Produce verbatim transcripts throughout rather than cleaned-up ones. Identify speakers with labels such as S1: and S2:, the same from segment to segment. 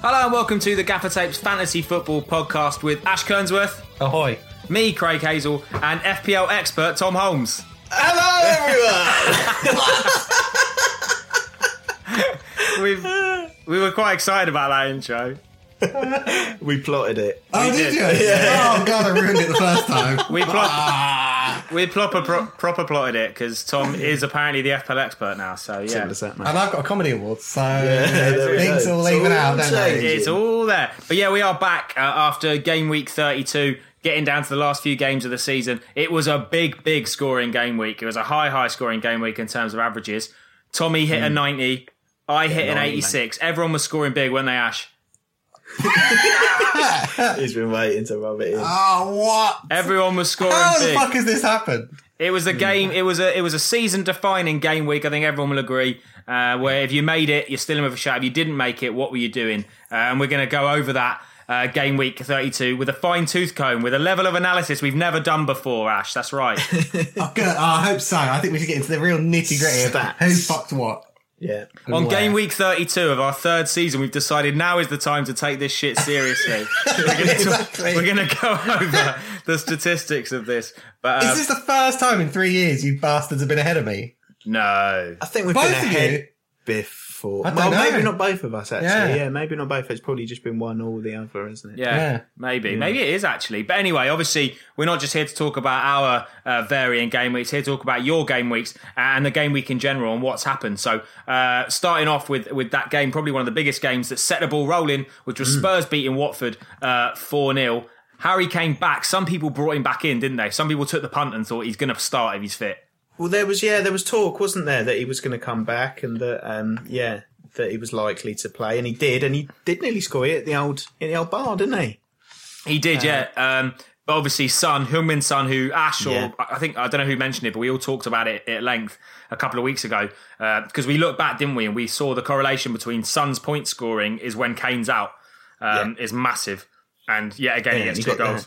S1: Hello and welcome to the Gaffer Tapes Fantasy Football Podcast with Ash Kernsworth.
S2: Ahoy.
S1: Me, Craig Hazel, and F P L expert Tom Holmes.
S3: Hello,
S1: everyone! We've, we were quite excited about that intro.
S3: We plotted it.
S2: Oh,
S1: We
S2: did
S1: did.
S2: you?
S3: Yeah.
S2: Oh, God, I ruined it the first time.
S1: We plot,
S2: Ah.
S1: we proper pro, proper plotted it because Tom is apparently the F P L expert now. So yeah,
S3: Simple as that, mate.
S2: And I've got a comedy award, so
S3: there we
S2: things
S3: go.
S2: all
S3: It's
S2: even
S3: all
S2: out, don't they?
S3: changing.
S1: it's all there. But yeah, we are back uh, after game week thirty-two. Getting down to the last few games of the season. It was a big, big scoring game week. It was a high, high scoring game week in terms of averages. Tommy hit mm. a ninety. I hit an eighty-six. Mate. Everyone was scoring big, weren't they, Ash?
S3: He's been waiting to rub it in.
S2: Oh, what?
S1: Everyone was scoring
S2: How
S1: big.
S2: the fuck has this happened?
S1: It was a game. It was a. It was a season-defining game week. I think everyone will agree. Uh, where if you made it, you're still in with a shout. If you didn't make it, what were you doing? Uh, and we're going to go over that uh, game week thirty-two with a fine-tooth comb, with a level of analysis we've never done before. Ash, that's right.
S2: Oh, good. Oh, I hope so. I think we should get into the real nitty-gritty of
S3: Stats.
S2: who fucked what.
S3: Yeah.
S1: On
S2: Where.
S1: game week thirty-two of our third season, we've decided now is the time to take this shit seriously. We're going
S2: Exactly.
S1: to go over the statistics of this. But uh,
S2: Is this the first time in three years you bastards have been ahead of me?
S1: no.
S3: I think we've
S2: Both
S3: been
S2: of
S3: ahead
S2: you?
S3: before.
S2: I don't
S3: well,
S2: know.
S3: maybe not both of us, actually.
S2: Yeah.
S3: Yeah. maybe not both. It's probably just been one or the other, isn't it?
S1: Yeah,
S2: Yeah.
S1: maybe. Maybe it is actually. But anyway, obviously, we're not just here to talk about our uh, varying game weeks. Here to talk about your game weeks and the game week in general and what's happened. So, uh, starting off with with that game, probably one of the biggest games that set the ball rolling, which was mm. Spurs beating Watford uh, four nil. Harry came back. Some people brought him back in, didn't they? Some people took the punt and thought he's going to start if he's fit.
S3: Well, there was, yeah, there was talk, wasn't there, that he was going to come back and that, um, yeah, that he was likely to play, and he did, and he did nearly score it at the old, in the old bar, didn't he?
S1: He did, uh, yeah. Um, but obviously, Son, Heung-min Son, who Ash, or
S3: Yeah.
S1: I think, I don't know who mentioned it, but we all talked about it at length a couple of weeks ago, because uh, we looked back, didn't we, and we saw the correlation between Son's point scoring is when Kane's out, um, yeah. is massive. And yet again, yeah, he gets two goals.
S3: The,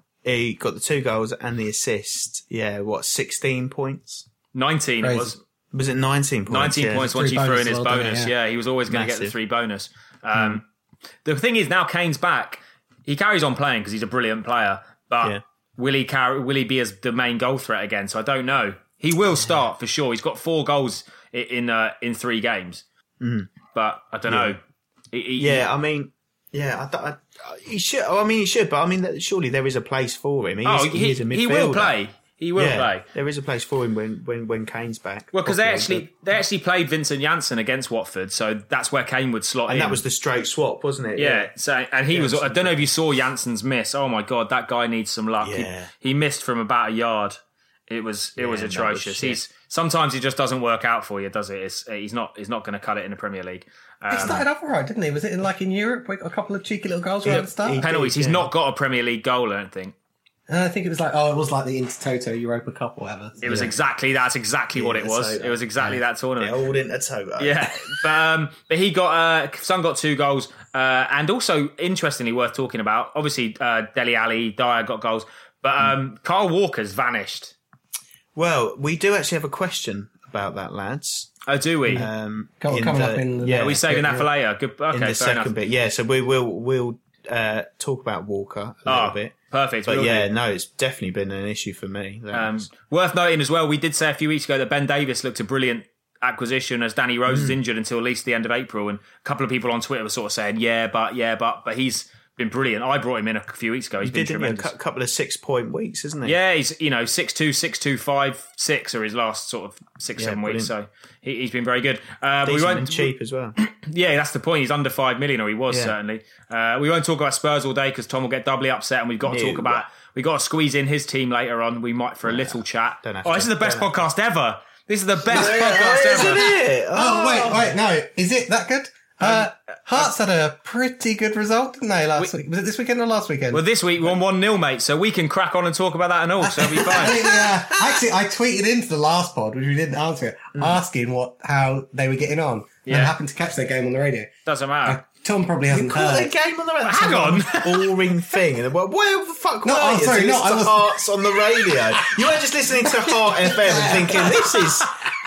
S3: he got the two goals and the assist. Yeah, what, sixteen points?
S1: nineteen
S2: Crazy.
S1: it was.
S3: Was it nineteen points?
S1: nineteen
S3: yeah.
S1: points once
S2: Three
S1: you threw in
S2: bonus
S1: his
S2: as well,
S1: bonus.
S2: didn't
S1: Yeah.
S2: it? Yeah.
S1: he was always going to get the
S3: Massive.
S1: three bonus. Um, mm. The thing is, now Kane's back. He carries on playing because he's a brilliant player. But
S3: Yeah.
S1: will he carry, will he be as the main goal threat again? So I don't know. He will start for sure. He's got four goals in in, uh, in three games.
S3: Mm.
S1: But I don't
S3: Yeah.
S1: know. He, he,
S3: Yeah, I mean, yeah, I, I, he should. I mean, he should, but I mean, surely there is a place for him. He
S1: oh,
S3: is,
S1: he,
S3: he is a midfielder.
S1: he will play. He will
S3: yeah,
S1: play.
S3: There is a place for him when, when, when Kane's back.
S1: Well, because they
S3: properly,
S1: actually they actually played Vincent Janssen against Watford, so that's where Kane would slot
S3: but,
S1: in.
S3: and that was the straight swap, wasn't it?
S1: Yeah, so and he
S3: Yeah,
S1: was. I don't know if you saw Janssen's miss. Oh my god, that guy needs some luck.
S3: Yeah.
S1: He, he missed from about a yard. It was it
S3: Yeah,
S1: was
S3: that was
S1: atrocious.
S3: shit.
S1: He's sometimes he just doesn't work out for you, does it? It's, he's not he's not going to cut it in the Premier League. Um,
S2: He started off all right, didn't he? Was it in, like in Europe? We got a couple of cheeky little goals right at the start?
S3: he-
S1: penalties.
S3: did,
S1: He's
S3: yeah.
S1: not got a Premier League goal. I don't think
S2: And I think it was like, oh, it was like the Intertoto Europa Cup or whatever.
S1: it was exactly that's exactly what it
S3: Yeah,
S1: was.
S3: so-
S1: It was exactly that tournament.
S3: all into Toto.
S1: Yeah, but um, but he got uh, Son got two goals, uh, and also interestingly worth talking about. Obviously, uh, Dele Alli, Dyer got goals, but um, Kyle Walker's vanished.
S3: Well, we do actually have a question about that, lads.
S1: Oh, do we?
S3: Um,
S2: Come-
S3: in
S2: coming
S3: the-
S2: up in the-
S3: yeah,
S1: Are we saving that for later? Good. Okay,
S3: in the
S1: fair
S3: second
S1: enough.
S3: bit. Yeah, so we will we'll uh, talk about Walker a little
S1: Oh,
S3: bit.
S1: perfect.
S3: But
S1: Will
S3: yeah,
S1: do.
S3: no, it's definitely been an issue for me. That
S1: Um,
S3: was-
S1: worth noting as well, we did say a few weeks ago that Ben Davis looked a brilliant acquisition as Danny Rose is injured until at least the end of April, and a couple of people on Twitter were sort of saying, yeah, but, yeah, but, but he's been brilliant. I brought him in a few weeks ago. He's
S3: he
S1: been
S3: did didn't he? a
S1: tremendous.
S3: cou- couple of six point weeks, isn't he?
S1: Yeah, he's, you know, six two, six two, five six are his last sort of six,
S3: Yeah,
S1: seven weeks, so
S3: brilliant.
S1: he, he's been very good. Uh, but we
S3: Decent
S1: won't,
S3: and cheap as well.
S1: Yeah, that's the point. He's under five million, or he was
S3: Yeah.
S1: certainly. Uh, we won't talk about Spurs all day because Tom will get doubly upset, and we've got to
S3: No.
S1: talk about. We've got to squeeze in his team later on. We might for a little chat.
S3: Don't have
S1: Oh,
S3: to.
S1: this is the best
S3: Don't
S1: podcast ever. This is the best
S3: Yeah,
S1: podcast
S3: isn't
S1: ever.
S3: it?
S2: Oh, wait, wait, no. Is it that good? Uh, Hearts had a pretty good result, didn't they, last week? Was it this weekend or last weekend?
S1: Well, this week we won one nil, mate, so we can crack on and talk about that and all, so it'll be
S2: I
S1: fine.
S2: think, uh, actually, I tweeted into the last pod, which we didn't answer it, asking what how they were getting on. And
S1: Yeah.
S2: I happened to catch their game on the radio.
S1: Doesn't matter.
S2: Tom probably hasn't
S3: Call
S2: heard.
S3: the game on the radio.
S1: Hang on.
S3: Boring thing. And well, where the fuck
S2: No,
S3: were
S2: oh,
S3: you?
S2: sorry,
S3: to
S2: no,
S3: listen
S2: I
S3: to
S2: was-
S3: Hearts on the radio. You weren't just listening to Heart F M and thinking, this is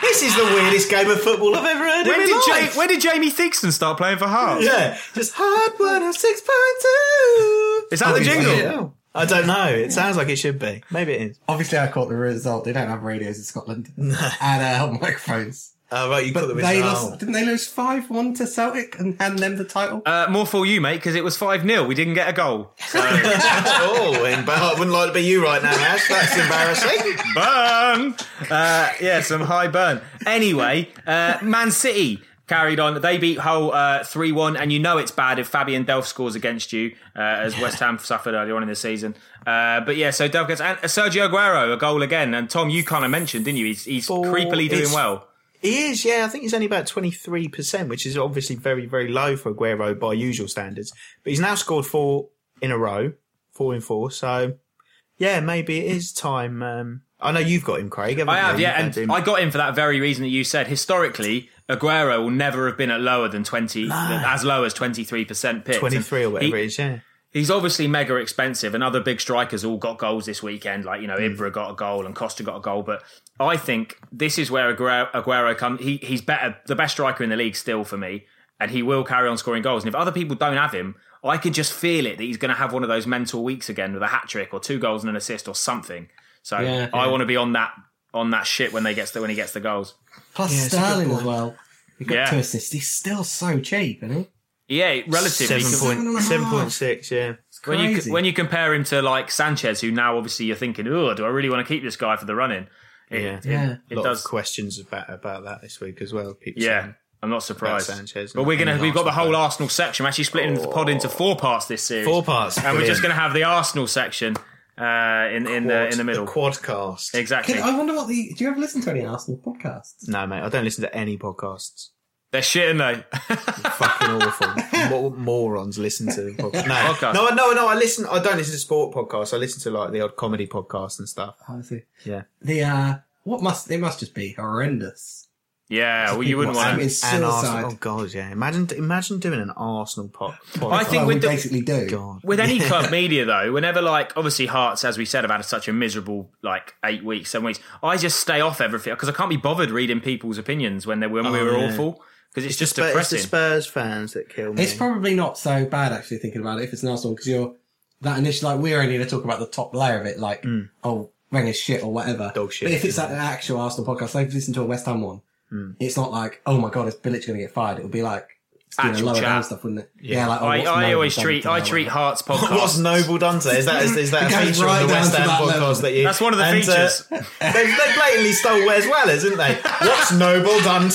S3: This is the weirdest game of football I've ever heard
S1: When
S3: in
S1: did,
S3: my
S1: Ja-
S3: life.
S1: when did Jamie Theakston start playing for Hearts?
S3: Yeah, just Hard one oh six point two.
S1: Is that the jingle?
S3: Yeah. I don't know. It sounds like it should be. Maybe it is.
S2: Obviously, I caught the result. They don't have radios in Scotland and uh, microphones.
S3: Oh, right, you caught the
S2: But they
S3: result.
S2: lost. Didn't they lose five one to Celtic and hand them the title?
S1: Uh, more for you, mate, because it was five nil. We didn't get a goal. So,
S3: Oh, and I wouldn't like to be you right now, Ash. That's embarrassing.
S1: burn! Uh, yeah, some high burn. Anyway, uh, Man City carried on. They beat Hull uh, three one, and you know it's bad if Fabian Delph scores against you, uh, as West Ham suffered earlier on in the season. Uh, but yeah, so Delph gets... And Sergio Aguero, a goal again. And Tom, you kind of mentioned, didn't you? He's, he's
S3: For-
S1: creepily doing
S3: it's-
S1: well.
S3: He is, yeah. I think he's only about twenty-three percent, which is obviously very, very low for Aguero by usual standards. But he's now scored four in a row, four in four. So, yeah, maybe it is time. Um, I know you've got him, Craig. Haven't
S1: I have,
S3: you?
S1: yeah,
S3: You've
S1: and
S3: had him.
S1: I got him for that very reason that you said. Historically, Aguero will never have been at lower than twenty, as low as twenty-three percent picked.
S3: twenty-three or
S1: And
S3: whatever
S1: he-
S3: it is, yeah.
S1: He's obviously mega expensive, and other big strikers all got goals this weekend. Like, you know,
S3: Hmm.
S1: Ibra got a goal and Costa got a goal. But I think this is where Aguero, Aguero comes. He, he's better, the best striker in the league still for me, and he will carry on scoring goals. And if other people don't have him, I can just feel it that he's going to have one of those mental weeks again with a hat trick or two goals and an assist or something. So
S2: Yeah,
S1: I
S2: yeah.
S1: want to be on that on that shit when they gets the, when he gets the goals.
S2: Plus
S3: Yeah, it's a good
S2: Sterling as
S3: point.
S2: well. He got
S1: Yeah.
S2: two assists. He's still so cheap, isn't he?
S1: Yeah, relatively.
S3: Seven
S2: Seven and a
S3: point, seven
S2: half.
S3: point six, yeah.
S1: When you
S2: Crazy.
S1: when you compare him to like Sanchez, who now obviously you're thinking, oh, do I really want to keep this guy for the running? It,
S3: Yeah.
S1: it,
S2: Yeah.
S1: it
S3: A lot
S1: does.
S3: of questions about about that this week as well. People
S1: Yeah,
S3: saying,
S1: I'm not surprised.
S3: About Sanchez
S1: but
S3: and
S1: we're gonna
S3: any
S1: we've got the
S3: Arsenal
S1: whole
S3: fan.
S1: Arsenal section. We're actually splitting the pod into four parts this series,
S3: Four parts.
S1: and we're just gonna have the Arsenal section uh, in in the in the middle.
S3: The quadcast.
S1: Exactly.
S2: Can, I wonder what the. Do you ever listen to any Arsenal podcasts?
S3: No, mate, I don't listen to any podcasts.
S1: They're shit, aren't they?
S3: Fucking awful. What morons listen to podcasts? No,
S1: Podcast.
S3: no, no, no. I listen. I don't listen to sport podcasts. I listen to like the odd comedy podcasts and stuff.
S2: Oh, I see.
S3: Yeah.
S2: The uh, what must it must just be horrendous.
S1: yeah, well, you
S2: People
S1: wouldn't
S2: watch
S1: want
S2: them.
S1: to.
S2: It's
S3: And
S2: suicide.
S3: Arsenal. Oh god, yeah. Imagine, imagine doing an Arsenal pod.
S1: I think
S2: Well,
S1: with
S2: we
S1: the-
S2: basically do.
S3: God.
S1: With any club media, though, whenever, like, obviously Hearts, as we said, have had such a miserable, like, eight weeks, seven weeks, I just stay off everything because I can't be bothered reading people's opinions when they when we
S3: Oh,
S1: were
S3: yeah.
S1: awful because it's, just
S3: But it's the
S1: depressing.
S3: Spurs fans that kill me.
S2: It's probably not so bad actually thinking about it if it's an Arsenal because you're that initial like we're only going to talk about the top layer of it like oh Wenger's shit or whatever.
S3: Dog shit.
S2: But if it's an actual Arsenal podcast, like if you listen to a West Ham one,
S3: Mm.
S2: it's not like oh my god is Bilic going to get fired? It'll be like you know,
S1: Actual
S2: lower
S1: chat.
S2: down stuff, wouldn't it? Yeah, like oh,
S1: I,
S2: what's
S1: I
S2: Noble
S1: always
S2: done
S1: treat
S2: today
S1: I
S2: or
S1: treat
S2: whatever.
S1: Hearts podcast.
S3: What's Noble done today? Is that is, is that
S2: It
S3: a
S2: goes
S3: feature
S2: right
S3: on the
S2: down
S3: West
S2: to
S3: Ham
S2: that
S3: podcast
S2: level.
S3: that you?
S1: That's one of the
S3: and,
S1: features.
S3: Uh, they've, they blatantly stole Wes Wallace, didn't they? What's Noble done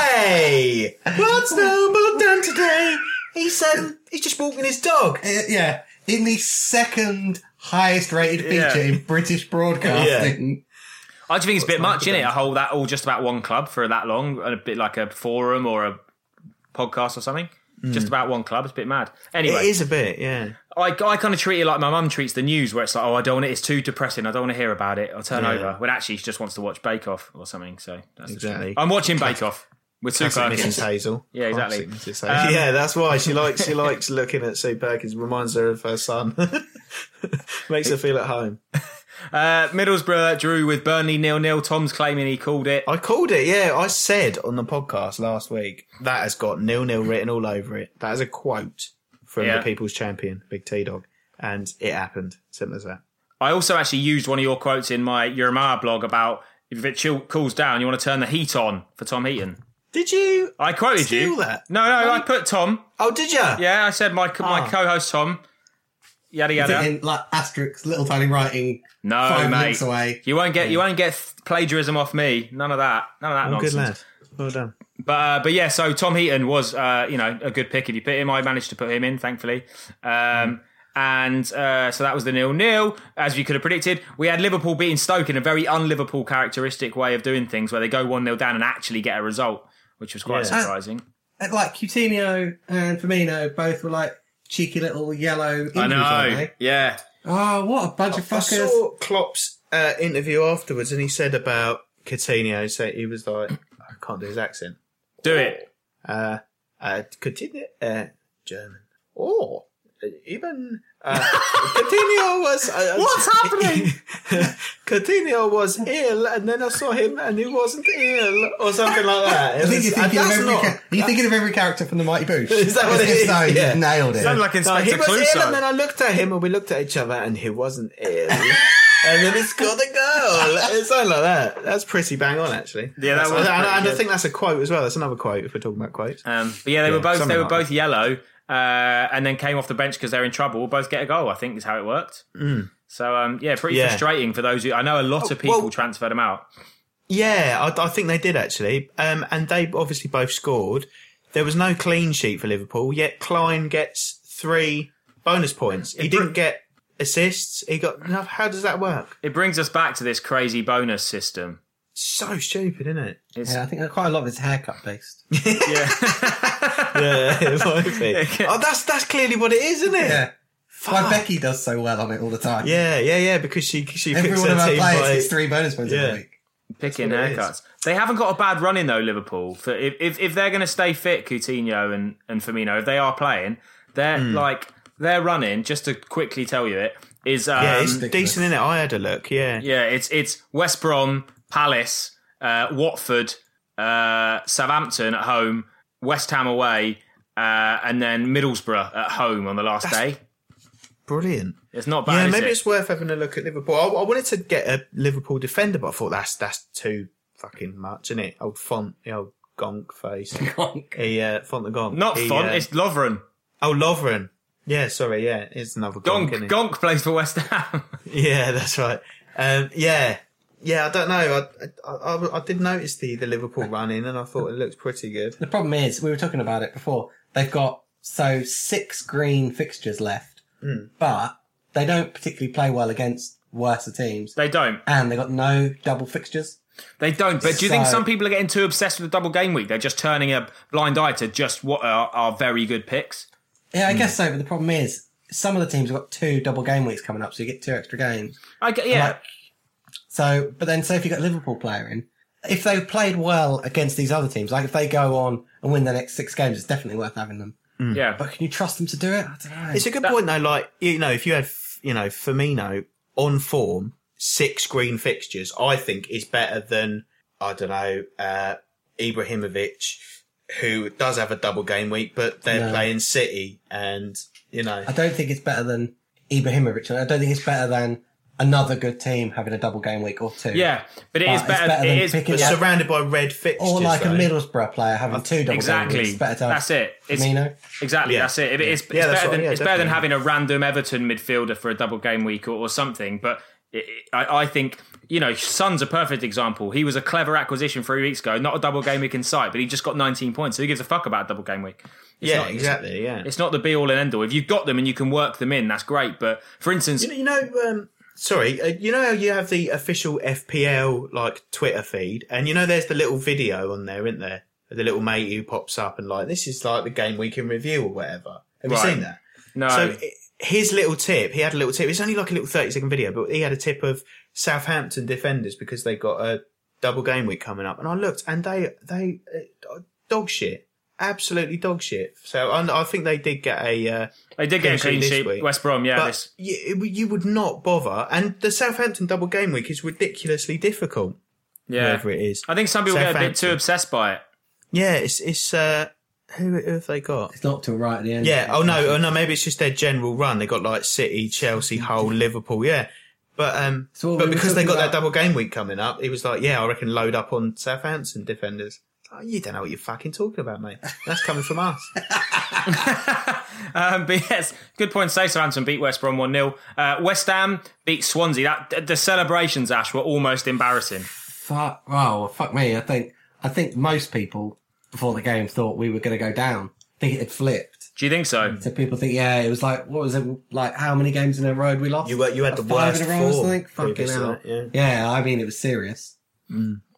S3: today? What's Noble done today? He said he's just walking his dog.
S2: Uh, yeah, in the second highest rated feature
S1: Yeah.
S2: in British broadcasting.
S1: I just think it's a bit much, innit? A whole that all just about one club for that long, a bit like a forum or a podcast or something. Just about one club, it's a bit mad. Anyway,
S3: It is a bit, yeah.
S1: I, I kind of treat it like my mum treats the news, where it's like, oh, I don't want it. It's too depressing. I don't want to hear about it. I'll turn
S3: Yeah.
S1: over. When actually, she just wants to watch Bake Off or something. So that's the
S3: Exactly.
S1: truth. I'm watching Bake Off with Sue
S3: Classic
S1: Perkins.
S3: Missus Hazel.
S1: Yeah, exactly.
S3: Classic Missus Hazel.
S1: Um,
S3: yeah, that's why she likes she likes looking at Sue Perkins. Reminds her of her son. Makes her feel at home.
S1: Uh, Middlesbrough drew with Burnley nil nil. Tom's claiming he called it.
S3: I called it. Yeah, I said on the podcast last week that has got nil nil written all over it. That is a quote from
S1: Yeah.
S3: the People's Champion, Big T Dog, and it happened. Simple as that.
S1: I also actually used one of your quotes in my Uramar blog about if it chill, cools down, you want to turn the heat on for Tom Heaton.
S3: Did you?
S1: I quoted
S3: Steal
S1: you.
S3: that?
S1: No, no, I put Tom.
S3: Oh, did you?
S1: Yeah, I said my my
S3: Ah.
S1: co-host Tom. Yada
S2: Is it
S1: yada.
S2: in like asterisks, little tiny writing,
S1: No,
S2: five
S1: mate.
S2: links away.
S1: You won't get you won't get plagiarism off me. None of that. None of that
S3: Oh,
S1: nonsense.
S3: good lad. Well done.
S1: But uh, but yeah, so Tom Heaton was uh, you know a good pick if you put him. I managed to put him in, thankfully. Um, and uh, so that was the nil nil, as you could have predicted. We had Liverpool beating Stoke in a very un-Liverpool characteristic way of doing things, where they go one nil down and actually get a result, which was quite
S3: Yeah.
S1: surprising.
S2: And, like Coutinho and Firmino both were like cheeky little yellow injuries,
S1: I know.
S2: weren't they?
S1: Yeah.
S2: Oh, what a bunch of
S3: I
S2: fuckers!
S3: saw Klopp's uh, interview afterwards, and he said about Coutinho. So he was like, I can't do his accent.
S1: Do it.
S3: Uh, uh, Coutinho, uh, German. Or uh, even uh, Coutinho was. Uh,
S1: What's happening?
S3: Coutinho was ill, and then I saw him, and he wasn't ill, or something like that.
S2: I think you're thinking, of every,
S3: not,
S2: ca- are you thinking of every character from the Mighty Boosh?
S3: Is that what it is?
S2: So,
S3: Yeah.
S2: you nailed it.
S1: Sounds like
S3: no,
S1: Inspector
S3: he was
S1: Clouseau.
S3: ill, and then I looked at him, and we looked at each other, and he wasn't ill. And then he scored a goal. It's something like that. That's pretty bang on, actually.
S1: Yeah, that
S3: That's,
S1: was
S3: and, and
S1: pretty
S3: I
S1: good.
S3: think that's a quote as well. That's another quote if we're talking about quotes.
S1: Um, but yeah, they
S3: Yeah,
S1: were both
S3: something
S1: they were
S3: like
S1: both yellow, uh, and then came off the bench because they're in trouble. We'll both get a goal. I think is how it worked.
S3: Mm.
S1: So um, yeah, pretty
S3: Yeah.
S1: frustrating for those who I know a lot of
S3: Oh,
S1: people
S3: well-
S1: transferred them out.
S3: Yeah, I, I think they did actually. Um, and they obviously both scored. There was no clean sheet for Liverpool, yet Klein gets three bonus points. He
S1: It br-
S3: didn't get assists. He got. No, how does that work?
S1: It brings us back to this crazy bonus system.
S3: So stupid, isn't it?
S1: It's,
S2: Yeah, I think quite a lot of it's haircut based.
S1: yeah.
S3: Yeah, it might be. Oh, that's that's clearly what it is, isn't it?
S2: Yeah.
S3: Fuck.
S2: Why Becky does so well on it all the time.
S3: Yeah, yeah, yeah. Because she she
S2: Every
S3: picks
S2: one of
S3: her
S2: our
S3: team
S2: players
S3: by.
S2: gets three bonus points
S3: Yeah.
S2: every week.
S1: Picking
S3: That's what it
S1: haircuts. They haven't got a bad run in though, Liverpool. For if if, if they're going to stay fit, Coutinho and, and Firmino, if they are playing, they're
S3: Hmm.
S1: like their running. Just to quickly tell you, it is um,
S3: Yeah, it's
S2: ridiculous.
S3: decent, isn't it? I had a look. Yeah,
S1: yeah, it's it's West Brom, Palace, uh, Watford, uh, Southampton at home, West Ham away, uh, and then Middlesbrough at home on the last day.
S3: brilliant.
S1: It's not bad.
S3: Yeah,
S1: is
S3: maybe
S1: it?
S3: it's worth having a look at Liverpool. I, I wanted to get a Liverpool defender, but I thought that's that's too fucking much, isn't it? Old Font, the old gonk face. he, uh, Font the gonk.
S1: not
S3: he,
S1: Font.
S3: uh,
S1: It's Lovren.
S3: oh, Lovren. Yeah, sorry. Yeah, it's another gonk.
S1: Gonk.
S3: isn't it?
S1: Gonk plays for West Ham.
S3: Yeah, that's right. Um, yeah, yeah. I don't know. I, I I I did notice the the Liverpool run in, and I thought it looked pretty good.
S2: The problem is, we were talking about it before, they've got so six green fixtures left,
S3: Mm.
S2: but they don't particularly play well against worse teams,
S1: They don't.
S2: and they've got no double fixtures.
S1: They don't. But do you think
S2: So-
S1: some people are getting too obsessed with the double game week? They're just turning a blind eye to just what are, are very good picks.
S2: Yeah, I
S3: Hmm.
S2: guess so, but the problem is, some of the teams have got two double game weeks coming up, so you get two extra games.
S1: I get, yeah.
S2: Like, so, but then say if you got a Liverpool player in, if they played well against these other teams, like if they go on and win the next six games, it's definitely worth having them.
S1: yeah.
S2: But can you trust them to do it? I don't know.
S3: It's a good point though. Like you know, if you had you know Firmino on form, six green fixtures, I think is better than I don't know uh, Ibrahimovic, who does have a double game week, but they're
S2: No.
S3: playing City, and you know,
S2: I don't think it's better than Ibrahimovic. and I don't think it's better than another good team having a double game week or two.
S1: Yeah, but it
S2: But
S1: is
S2: it's
S1: better.
S2: better
S1: it
S2: than
S1: is
S2: picking
S3: but
S2: Yeah.
S3: surrounded by red fixtures.
S2: Or like
S3: though.
S2: a Middlesbrough player having two double game
S1: exactly.
S2: weeks. It's better to have
S1: That's it. It's
S2: Firmino.
S1: exactly
S3: Yeah.
S1: that's it. It- It's,
S3: Yeah,
S1: it's
S3: that's
S1: better
S3: right.
S1: than
S3: Yeah,
S1: it's better than
S3: definitely.
S1: having a random Everton midfielder for a double game week or, or something. But it, it- I, I think you know, Son's a perfect example. He was a clever acquisition three weeks ago. Not a double game week in sight, but he just got nineteen points. So who gives a fuck about a double game week? It's
S3: Yeah,
S1: not- it's-
S3: exactly. Yeah.
S1: It's not the be all and end all. If you've got them and you can work them in, that's great. But for instance,
S3: You know, you know um, sorry, uh, you know how you have the official F P L like Twitter feed, and you know there's the little video on there, isn't there? The little mate who pops up and like, this is like the game week in review or whatever. Have
S1: Right.
S3: you seen that?
S1: no,
S3: So i- his little tip, he had a little tip. It's only like a little thirty second video, but he had a tip of Southampton defenders because they got a double game week coming up, and I looked and they they uh, dog shit, absolutely dog shit. So I, I think they did get a. Uh,
S1: they did get a
S3: clean
S1: clean
S3: sheet this
S1: sheet.
S3: week.
S1: West Brom, yeah.
S3: but
S1: This,
S3: you, you would not bother. And the Southampton double game week is ridiculously difficult.
S1: yeah.
S3: Whatever it is.
S1: I think some people get a bit too
S3: Southampton.
S1: obsessed by it.
S3: Yeah, it's it's. Uh, who, who have they got?
S2: It's not till right at the end.
S3: Yeah. Oh no. Oh no. Maybe it's just their general run. They got like City, Chelsea, Hull, Liverpool. Yeah. But um.
S2: So what
S3: but
S2: we were
S3: because they got
S2: talking
S3: that
S2: about-
S3: double game week coming up, he was like, yeah, I reckon load up on Southampton defenders. Oh, you don't know what you're fucking talking about, mate. That's coming from us.
S1: Um, but yes, good point. Say Southampton beat West Brom one nil. Uh, West Ham beat Swansea. That the celebrations, Ash, were almost embarrassing.
S2: Fuck. Oh, fuck me. I think. I think most people before the game thought we were going to go down. I think it had flipped.
S1: Do you think so?
S2: So people think, yeah, it was like, what was it? Like how many games in a row we lost?
S3: You were you had the
S2: Five
S3: worst
S2: in a row, or
S3: form
S2: something. Fucking
S3: previous to
S2: hell.
S3: that, yeah.
S2: Yeah, I mean, it was serious.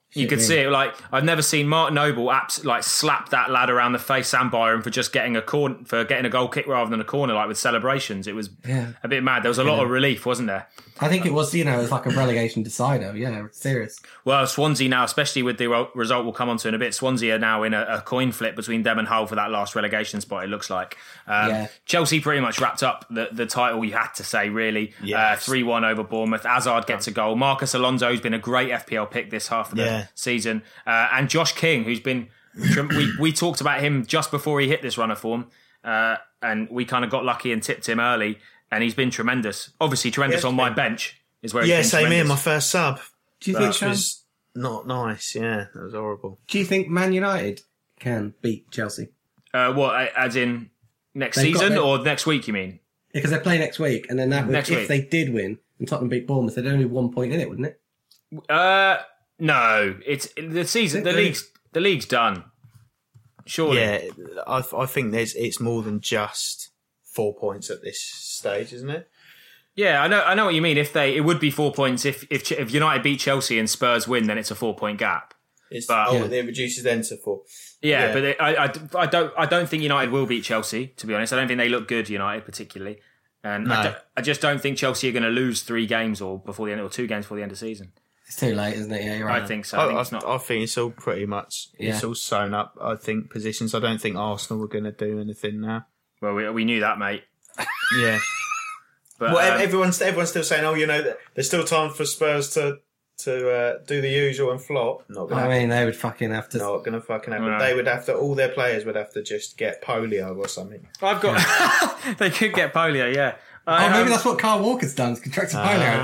S1: You could see it. Like I've never seen Mark Noble abs- like slap that lad around the face, Sam Byron, for just getting a corner for getting a goal kick rather than a corner, like with celebrations. It was
S2: Yeah.
S1: a bit mad. There was a lot
S2: Yeah.
S1: of relief, wasn't there?
S2: I think it was, you know, it was like a relegation decider. Yeah, serious.
S1: Well, Swansea now, especially with the ro- result we'll come on to in a bit, Swansea are now in a, a coin flip between them and Hull for that last relegation spot, it looks like. Um,
S2: Yeah.
S1: Chelsea pretty much wrapped up the, the title, you had to say, really. Uh,
S3: Yes.
S1: three one over Bournemouth. Hazard gets a goal. Marcus Alonso's been a great F P L pick this half of the
S3: Yeah.
S1: season. Uh, and Josh King, who's been... we, we talked about him just before he hit this run of form, uh, and we kind of got lucky and tipped him early, and he's been tremendous. Obviously, tremendous
S3: Yeah,
S1: on my
S3: been-
S1: bench is where he's
S3: Yeah,
S1: been
S3: same here.
S1: tremendous.
S3: My first sub.
S2: Do you
S3: That
S2: think? Um,
S3: was not nice. Yeah, that was horrible.
S2: do you think Man United can beat Chelsea?
S1: Uh, what, as in next
S2: They've got
S1: season
S2: their-
S1: or next week, you mean?
S2: Because they play next week, and then that would,
S1: Next
S2: if
S1: week.
S2: they did win and Tottenham beat Bournemouth, they'd only one point in it, wouldn't it?
S1: Uh, no, it's the season. The
S2: Really?
S1: league's the league's done. Surely,
S3: Yeah, I, I think there's it's more than just four points at this stage, isn't it?
S1: yeah. I know. I know what you mean. If they, it would be four points. If if Ch- if United beat Chelsea and Spurs win, then it's a four point gap.
S3: It's,
S1: But-
S3: oh,
S2: Yeah.
S3: it reduces then to four.
S1: Yeah,
S3: Yeah.
S1: but it, I, I, I don't I don't think United will beat Chelsea. To be honest, I don't think they look good. United particularly, and I,
S3: No.
S1: don't- I just don't think Chelsea are going to lose three games or before the end or two games before the end of the season.
S2: It's too late, isn't it? Yeah, you're right.
S1: I think so. I
S3: I,
S1: think
S3: I,
S1: it's not.
S3: I think it's all pretty much it's
S2: Yeah.
S3: all sewn up. I think positions. I don't think Arsenal were going to do anything now.
S1: Well, we, we knew that, mate.
S3: Yeah.
S1: But
S3: Well,
S1: um,
S3: everyone's everyone's still saying, oh, you know, that there's still time for Spurs to to uh, do the usual and flop. Not going
S2: I
S3: to
S2: mean, they would fucking have to.
S3: not going to fucking happen.
S1: No.
S3: They would have to. All their players would have to just get polio or something.
S1: I've got. They could get polio. Yeah.
S2: Oh,
S1: I,
S2: maybe
S1: um,
S2: that's what Carl Walker's done. He's contracted polio.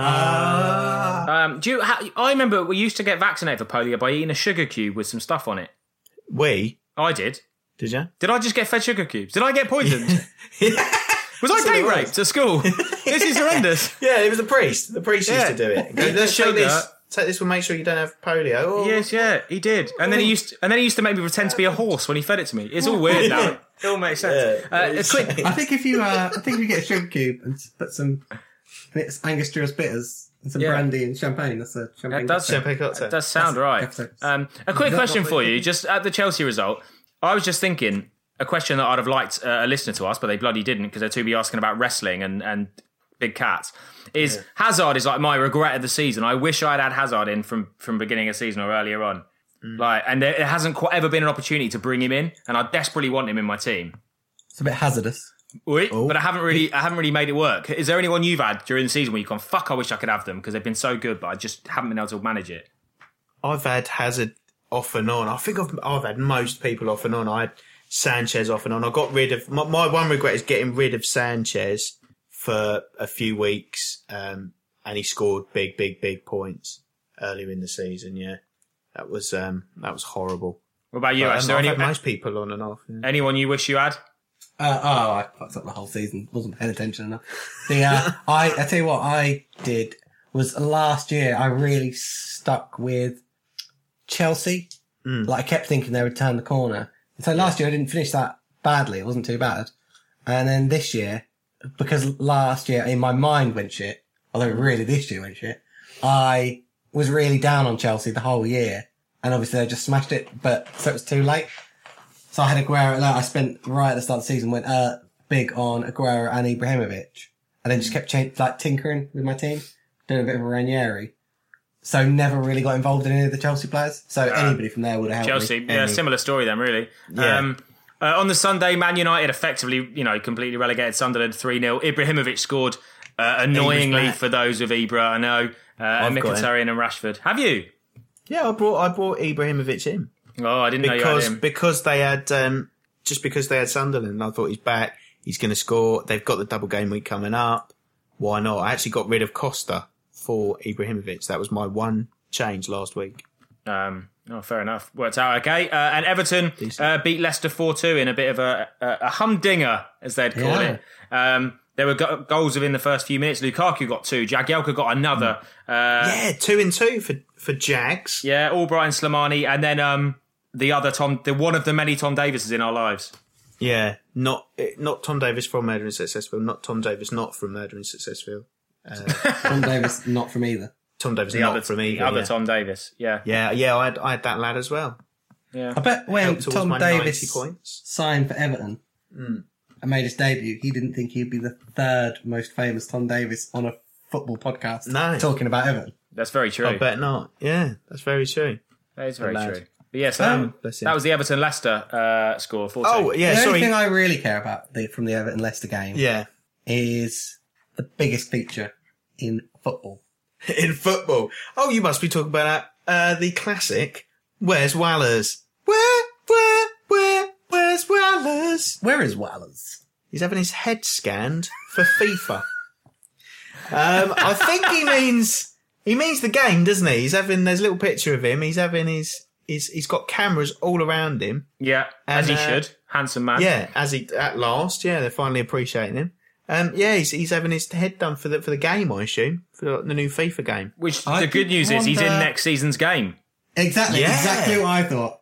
S2: Ah.
S1: Um, do you? Ha- I remember we used to get vaccinated for polio by eating a sugar cube with some stuff on it.
S3: We
S1: I did.
S3: did you?
S1: Did I just get fed sugar cubes? Did I get poisoned? Was I
S3: That's what
S1: date
S3: it was.
S1: raped at school? This is horrendous.
S3: Yeah, it was the priest. The priest
S1: Yeah.
S3: used to do it. Go,
S1: Eat the
S3: Let's take
S1: sugar.
S3: this. Take this. Will make sure you don't have polio. Oh,
S1: Yes, yeah, he did. And then he used, to, and then he used to make me pretend to be a horse when he fed it to me. It's all weird now. It all makes sense.
S3: Yeah.
S1: Uh, a quick,
S2: I think if you, uh, I think if you get a sugar cube and put some, and it's Angostura bitters and some
S1: Yeah.
S2: brandy and champagne. That's a champagne.
S1: That does,
S2: cocktail.
S3: Champagne cocktail.
S1: that does sound
S2: That's-
S1: right.
S2: that's-
S1: Um, a quick
S2: Is that
S1: question
S2: not
S1: for
S2: what
S1: you,
S2: you-
S1: just at the Chelsea result. I was just thinking a question that I'd have liked uh, a listener to ask, but they bloody didn't because they're too busy asking about wrestling and, and big cats. Is Hazard is like my regret of the season. I wish I'd had Hazard in from from beginning of season or earlier on. Like, and there it hasn't quite ever been an opportunity to bring him in, and I desperately want him in my team.
S2: It's a bit hazardous.
S1: Oui, but I haven't really, I haven't really made it work. Is there anyone you've had during the season where you've gone, fuck, I wish I could have them because they've been so good, but I just haven't been able to manage it?
S3: I've had Hazard off and on. I think I've I've had most people off and on. I had Sanchez off and on. I got rid of my, my one regret is getting rid of Sanchez for a few weeks, um, and he scored big, big, big points earlier in the season. Yeah, that was um, that was horrible.
S1: What about you?
S3: But,
S1: Ash? Is
S3: um,
S1: there
S3: I've
S1: any,
S3: had most people on and off. Yeah.
S1: anyone you wish you had?
S2: Uh, oh, I fucked up the whole season. Wasn't paying attention enough. The uh, I, I tell you what I did was last year. I really stuck with Chelsea. Like I kept thinking they would turn the corner. So last year I didn't finish that badly. It wasn't too bad. And then this year, because last year in my mind went shit, although really this year went shit, I was really down on Chelsea the whole year. And obviously they just smashed it, but so it was too late. So I had Aguero. Like, I spent right at the start of the season went uh, big on Aguero and Ibrahimovic, and then just kept cha- like tinkering with my team, doing a bit of a Ranieri. So never really got involved in any of the Chelsea players. So anybody from there would have helped
S1: Chelsea,
S2: me.
S1: yeah,
S3: Any-
S1: similar story then, really.
S3: Yeah.
S1: Um, uh, on the Sunday, Man United effectively, you know, completely relegated Sunderland three nil. Ibrahimovic scored uh, annoyingly
S2: back.
S1: for those with Ibra, I know, uh, and
S3: got him.
S1: Mkhitaryan and Rashford. Have you?
S3: Yeah, I brought I brought Ibrahimovic in.
S1: Oh, I didn't know you had
S3: because
S1: him.
S3: because they had um, just because they had Sunderland. I thought he's back. He's going to score. They've got the double game week coming up. Why not? I actually got rid of Costa for Ibrahimovic. That was my one change last week.
S1: Um, oh, fair enough. Worked out okay. Uh, and Everton uh, beat Leicester four two in a bit of a, a, a humdinger, as they'd call
S2: Yeah.
S1: it. Um, there were go- goals within the first few minutes. Lukaku got two. Jagielka got another. Uh,
S3: Yeah, two and two for for Jags.
S1: yeah, Albright and Slimani. And then um, the other Tom, the one of the many Tom Davises in our lives.
S3: Yeah, not not Tom Davis from Murder in Successville. Not Tom Davis not from Murder in Successville.
S2: Tom Davis, not from either.
S3: Tom Davis
S1: The
S3: not
S1: other,
S3: from
S1: the
S3: either.
S1: other
S3: yeah.
S1: Tom Davis. Yeah.
S3: yeah, yeah, I had, I had that lad as well.
S1: Yeah.
S2: I bet when
S3: Helped towards
S2: Tom
S3: my
S2: Davis
S3: ninety points.
S2: signed for Everton
S3: Mm.
S2: and made his debut, he didn't think he'd be the third most famous Tom Davis on a football podcast
S3: No.
S2: talking about Everton.
S1: That's very true.
S3: I bet not. Yeah, that's very true.
S1: That is very
S3: lad.
S1: true. But yes,
S2: Um,
S1: um,
S3: bless him.
S1: that was the Everton Leicester uh, score. four two.
S3: Oh, yeah,
S2: the
S3: sorry.
S2: only thing I really care about the, from the Everton Leicester game
S3: Yeah.
S2: is the biggest feature in football.
S3: In football. Oh, you must be talking about uh, the classic, Where's Wallers? Where, where, where, where's Wallers?
S2: Where is Wallers?
S3: He's having his head scanned for FIFA. um, I think he means he means the game, doesn't he? He's having there's a little picture of him. He's having his he's he's got cameras all around him.
S1: Yeah, as
S3: And,
S1: he
S3: uh,
S1: should. Handsome man.
S3: Yeah, as he at last, yeah, they're finally appreciating him. Um, yeah, he's he's having his head done for the for the game, I assume, for the, the new FIFA game.
S1: Which
S2: I
S1: the good
S2: did
S1: news is he's in
S2: wonder-
S1: next season's game.
S2: Exactly,
S3: Yeah.
S2: exactly what I thought.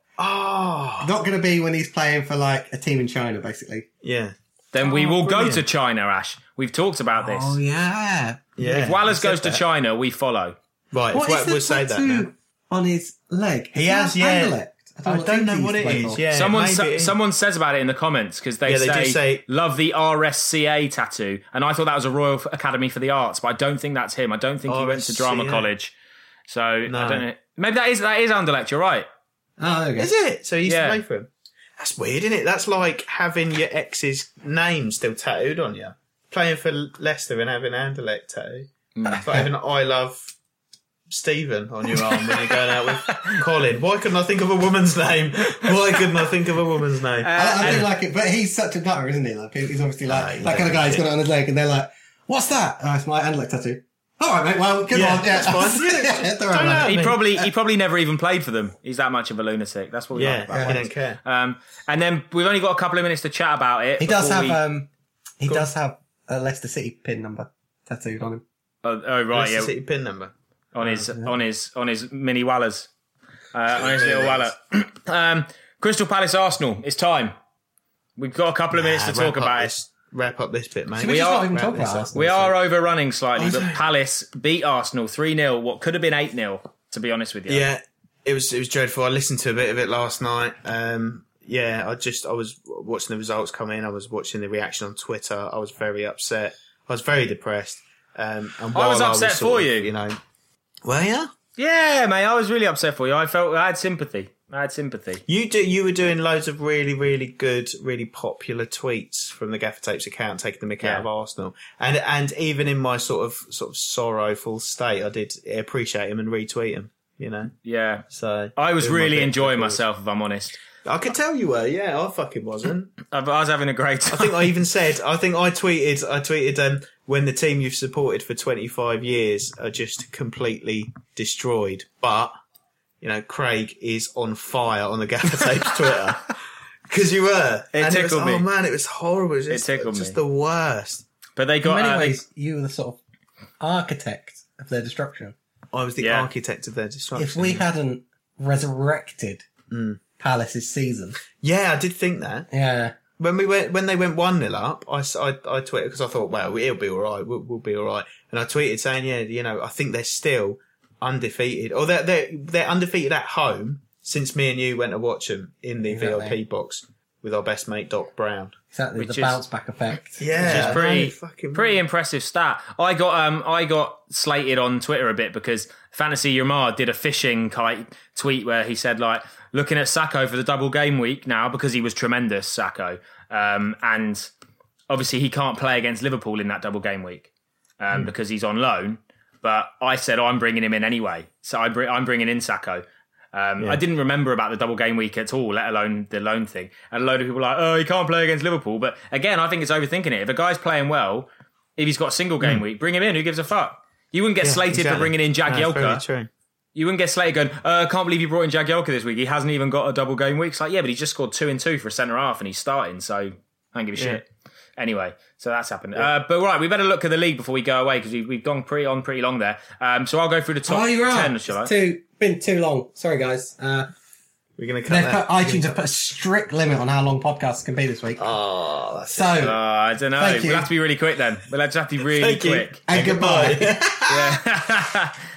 S3: Oh,
S2: Not going to be when he's playing for like a team in China, basically.
S3: yeah,
S1: Then we
S3: Oh,
S1: will go
S3: brilliant.
S1: to China, Ash. We've talked about this.
S2: Oh yeah.
S3: yeah.
S1: If Wallace
S3: he said
S1: goes to
S3: that.
S1: China, we follow.
S3: right,
S2: What
S3: if,
S2: is
S3: we'll
S2: the
S3: say that
S2: tattoo
S3: now.
S2: on his leg?
S3: He
S2: It's
S3: has,
S2: not
S3: yeah.
S2: Anderlecht.
S3: I
S2: what
S3: don't
S2: team
S3: know
S2: he
S3: what it
S2: played
S3: is.
S2: for.
S3: Yeah,
S1: Someone
S3: maybe
S1: sa-
S3: it is.
S1: someone says about it in the comments because they,
S3: Yeah, they
S1: say,
S3: do say-
S1: love the R S C A tattoo, and I thought that was a Royal Academy for the Arts, but I don't think that's him. I don't think he went to drama
S3: R S C A.
S1: college, so
S3: No.
S1: I don't know. Maybe that is that is Anderlecht. You're right.
S2: Oh, there we go.
S3: Is it? So he used
S1: Yeah.
S3: to play for him. That's weird, isn't it? That's like having your ex's name still tattooed on you. Playing for Leicester and having Anderlecht tattoo. It's like having I love Stephen on your arm when you're going out with Colin. Why couldn't I think of a woman's name? Why couldn't I think of a woman's name?
S2: I, I do
S1: and-
S2: like it, but he's such a nutter, isn't he? Like he's obviously like
S3: Ah, he
S2: that kind of
S3: knows
S2: guy. He's
S3: shit.
S2: got it on his leg, and they're like, "What's that?" Oh, it's my Anderlecht tattoo. All right, mate. Well, good
S3: Yeah,
S2: one. Yeah,
S3: that's fine.
S2: yeah, don't worry
S3: Don't
S2: about
S3: know.
S2: it.
S1: He
S3: mean-
S1: probably he probably never even played for them. He's that much of a lunatic. That's what we
S3: yeah,
S1: like about
S3: he
S1: him.
S3: don't care.
S1: Um, and then we've only got a couple of minutes to chat about it.
S2: He does
S1: before
S2: have
S1: we-
S2: um, he
S3: Go on.
S2: does have a Leicester City pin number tattooed on him.
S1: oh, oh right,
S3: Leicester
S1: yeah,
S3: City pin number.
S1: on his on his on his mini wallers, uh, on his little wallet. um, Crystal Palace Arsenal. It's time. We've got a couple of minutes
S3: Ah,
S1: to talk
S3: wrap up
S1: about it.
S3: this, Wrap up this bit, mate.
S2: Should we,
S1: We
S2: just
S1: are-
S2: not even
S3: wrap
S2: talk
S3: this
S2: about
S3: up.
S2: Arsenal?
S1: We are overrunning slightly,
S3: I
S1: but
S3: know.
S1: Palace beat Arsenal three nil. What could have been eight nil, to be honest with you.
S3: Yeah, it was it was dreadful. I listened to a bit of it last night. Um, yeah, I just I was watching the results come in. I was watching the reaction on Twitter. I was very upset. I was very depressed. Um, and
S1: I was
S3: while
S1: upset
S3: sort
S1: for
S3: of,
S1: you.
S3: You know, were you?
S1: Yeah, mate, I was really upset for you. I felt I had sympathy. I had sympathy.
S3: You do. You were doing loads of really, really good, really popular tweets from the Gaffer Tapes account, taking the mick
S1: Yeah.
S3: out of Arsenal. And and even in my sort of sort of sorrowful state, I did appreciate him and retweet him. You know,
S1: Yeah.
S3: so
S1: I was
S3: doing my
S1: really
S3: bit
S1: enjoying
S3: for-
S1: myself, if I'm honest.
S3: I could tell you were. Yeah, I fucking wasn't.
S1: I I was having a great time.
S3: I think I even said, I think I tweeted, I tweeted, um, when the team you've supported for twenty-five years are just completely destroyed. But, you know, Craig is on fire on the Gaffer Tapes Twitter. Because you were.
S1: It
S3: and
S1: tickled
S3: it was,
S1: me.
S3: Oh man, it was horrible. It was just,
S1: tickled
S3: just
S1: me.
S3: the worst.
S1: But they
S2: In
S1: got
S2: many
S1: uh, they-
S2: ways, you were the sort of architect of their destruction.
S3: I was the
S1: Yeah.
S3: architect of their destruction.
S2: If we hadn't resurrected
S3: Mm.
S2: Palace's season,
S3: Yeah, I did think that.
S2: yeah,
S3: When we went, when they went one nil up, I, s- I, I tweeted because I thought, well, it'll be all right. We'll, we'll be all right. And I tweeted saying, yeah, you know, I think they're still undefeated, or they're they're, they're undefeated at home since me and you went to watch them in the V I P
S2: Exactly.
S3: box with our best mate Doc Brown.
S2: exactly
S1: Which
S2: the
S1: is-
S2: bounce back effect.
S3: Yeah,
S1: Which is pretty,
S3: no, fucking
S1: pretty impressive stat. I got um, I got slated on Twitter a bit because Fantasy Yamar did a fishing kite tweet where he said like looking at Sacco for the double game week now because he was tremendous, Sacco, um, and obviously he can't play against Liverpool in that double game week um,
S3: Hmm.
S1: because he's on loan. But I said oh, I'm bringing him in anyway, so I br- I'm bringing in Sacco. Um,
S3: Yeah.
S1: I didn't remember about the double game week at all, let alone the loan thing. And a load of people were like, oh, he can't play against Liverpool. But again, I think it's overthinking it. If a guy's playing well, if he's got a single game week, bring him in. Who gives a fuck? You wouldn't get
S3: Hmm. Yeah,
S1: slated for
S3: exactly.
S1: bringing in
S3: No, it's very
S1: Jagielka.
S3: true.
S1: You wouldn't get slated going, uh, I can't believe you brought in Jagielka this week. He hasn't even got a double game week. It's like, yeah, but he just scored two and two for a centre half and he's starting. So I don't give a
S3: Yeah.
S1: shit. Anyway, so that's happened. Uh, but right, we better look at the league before we go away because we've, we've gone pretty on pretty long there. Um, so I'll go through the top
S2: Oh, you're right.
S1: ten, shall I?
S2: It's too been too long. Sorry, guys. Uh,
S3: We're going to
S2: they've
S3: cut
S2: put,
S3: that.
S2: iTunes have put a strict limit on how long podcasts can be this week.
S3: Oh, that's
S2: So,
S1: Uh, I don't know.
S2: Thank you.
S1: We'll have to be really quick then. We'll just have to be really
S3: Thank you.
S1: quick.
S2: and goodbye.
S1: Yeah.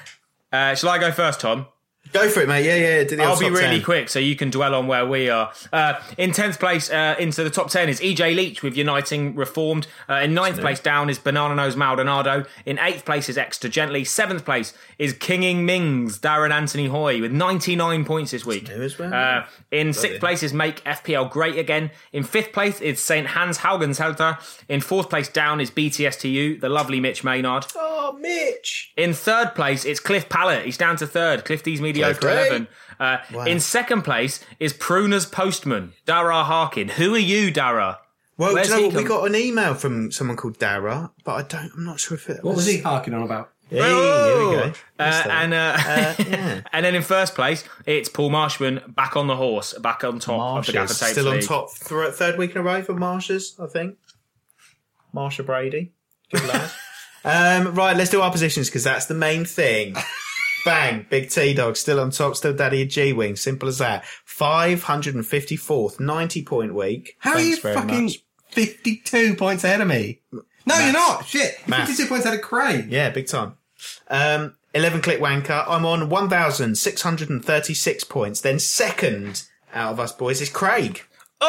S1: Uh, shall I go first, Tom?
S3: Go for it, mate. Yeah, yeah. Do the
S1: I'll be
S3: top
S1: really
S3: ten.
S1: quick so you can dwell on where we are. Uh, in tenth place, uh, into the top ten is E J Leach with Uniting Reformed. Uh, in ninth place down is Banana Nose Maldonado. In eighth place is Exeter Gently. seventh place is Kinging Mings, Darren Anthony Hoy with ninety-nine points this week.
S3: new as well.
S1: Uh, in sixth place is Make F P L Great Again. In fifth place is Saint Hans Haugenshelter. In fourth place down is B T S T U, the lovely Mitch Maynard.
S3: Oh, Mitch.
S1: In third place, it's Cliff Pallet. He's down to third. Cliff D's Mediocre
S3: Cliff,
S1: eleven. Uh,
S3: Wow.
S1: In second place is Pruner's Postman, Dara Harkin. Who are you, Dara?
S3: Well,
S1: Where's
S3: do you know
S1: he
S3: what? We
S1: come-
S3: got an email from someone called Dara, but I don't. I'm not sure if it.
S2: What was he harking on about?
S3: Hey, here we go.
S1: Uh,
S3: Missed that.
S1: and uh,
S3: Uh, yeah.
S1: and then in first place, it's Paul Marshman back on the horse, back on top of the Gaffer
S3: Marshes
S1: Tapes
S3: still on
S1: League.
S3: top. Th- third week in a row for Marshers, I think. Marsha Brady, good lad. um, right, let's do our positions because that's the main thing. Bang, Big T Dog still on top, still Daddy of G Wing. Simple as that. five hundred fifty-fourth, ninety point week.
S2: How
S3: Thanks
S2: are you
S3: very
S2: fucking
S3: much.
S2: fifty-two points ahead of me? No, you're not. Shit.
S3: Maths.
S2: fifty-two points ahead of Craig.
S3: Yeah, big time. Um, eleven click wanker. I'm on one thousand six hundred thirty-six points. Then second out of us boys is Craig.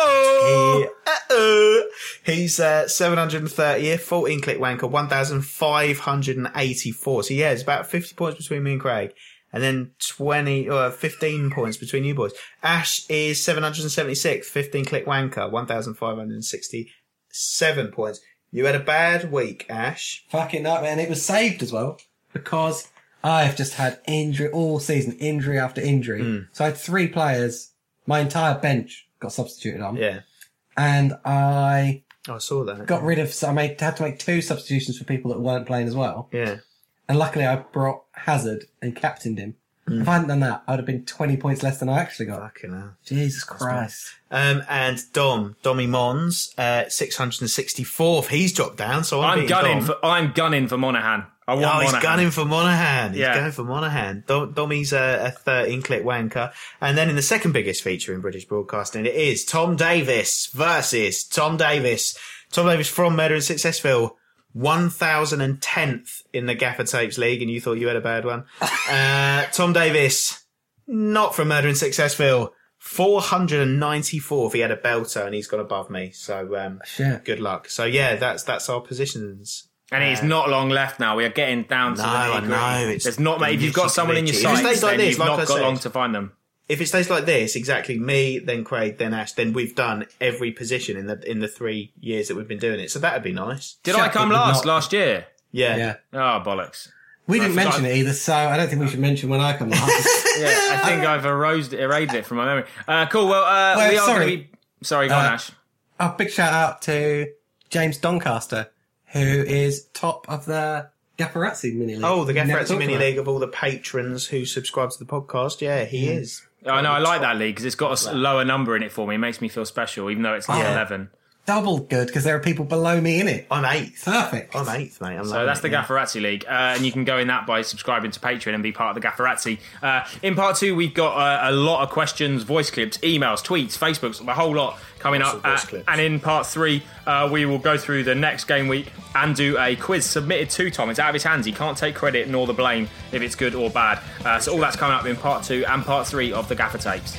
S1: Oh!
S3: He, uh-oh. He's uh, seven hundred thirtieth, fourteen click wanker, one thousand five hundred eighty-four. So yeah, it's about fifty points between me and Craig. And then twenty or fifteen points between you boys. Ash is seven hundred seventy-six, fifteen click wanker, one thousand five hundred sixty-seven points. You had a bad week, Ash.
S2: Fucking up, man. It was saved as well because I've just had injury all season, injury after injury.
S3: Mm.
S2: So I had three players. My entire bench got substituted on.
S3: Yeah.
S2: And I
S3: Oh, I saw that.
S2: got rid of, so I made, had to make two substitutions for people that weren't playing as well.
S3: Yeah.
S2: And luckily I brought Hazard and captained him.
S3: Mm.
S2: If I hadn't done that, I'd have been twenty points less than I actually got.
S3: Fucking hell.
S2: Jesus Christ.
S3: Um, and Dom, Dommy Mons, uh, six hundred sixty-fourth. He's dropped down, so I'm,
S1: I'm
S3: beating
S1: gunning
S3: Dom.
S1: for I'm gunning for Monaghan. I want
S3: Oh, he's
S1: Monaghan.
S3: gunning for Monaghan. He's
S1: Yeah.
S3: going for Monaghan. Dom, Dommy's a, a thirteen click wanker. And then in the second biggest feature in British broadcasting, it is Tom Davis versus Tom Davis. Tom Davis from Murder and Successville. one thousand tenth in the Gaffer Tapes League, and you thought you had a bad one. uh, Tom Davis, not from Murder and Successville. four hundred ninety-fourth. He had a belter, and he's gone above me. So, um,
S2: Shit.
S3: good luck. So, yeah, that's that's our positions.
S1: And it's not long left now. We are getting down to
S3: No,
S1: the
S3: I
S1: nitty-gritty.
S3: know, it's
S1: There's not many. If you've got someone in your
S3: nitty-gritty. If it
S1: sights,
S3: stays like
S1: then
S3: this,
S1: you've
S3: like
S1: not
S3: I
S1: got
S3: said,
S1: long to find them.
S3: If it stays like this, exactly me, then Craig, then Ash, then we've done every position in the in the three years that we've been doing it. So that'd be nice.
S1: Did
S2: Shut
S1: I come
S2: it,
S1: last
S2: not-
S1: last year?
S3: Yeah.
S2: Yeah.
S1: Oh, bollocks.
S2: We
S1: I
S2: didn't
S1: forgot-
S2: mention it either, so I don't think we should mention when I come last.
S1: Yeah, I think I've erased it, erased it from my memory. Uh, cool. Well, uh,
S2: Well,
S1: we are
S2: sorry.
S1: going to be. Sorry, go on,
S2: Uh,
S1: Ash.
S2: A big shout out to James Doncaster, who is top of the Gafferazzi mini league.
S3: Oh, the
S2: We never
S3: Gafferazzi
S2: talked
S3: Mini
S2: about it.
S3: League of all the patrons who subscribe to the podcast. Yeah, he is.
S1: I know, I like that league because it's got a s- lower number in it for me. It makes me feel special, even though it's like
S2: Yeah.
S1: eleven.
S2: Double good because there are people below me in it.
S3: I'm eighth.
S2: Perfect.
S3: I'm eighth, mate. I'm
S1: So
S3: loving
S1: that's
S3: it,
S1: the
S3: yeah.
S1: Gafferazzi League, uh, and you can go in that by subscribing to Patreon and be part of the Gafferazzi. Uh, in part two, we've got uh, a lot of questions, voice clips, emails, tweets, Facebooks, the whole lot coming
S3: Lots
S1: up.
S3: of voice
S1: Uh,
S3: clips.
S1: and in part three, uh, we will go through the next game week and do a quiz submitted to Tom. It's out of his hands. He can't take credit nor the blame if it's good or bad. Uh, so all that's coming up in part two and part three of the Gaffer Tapes.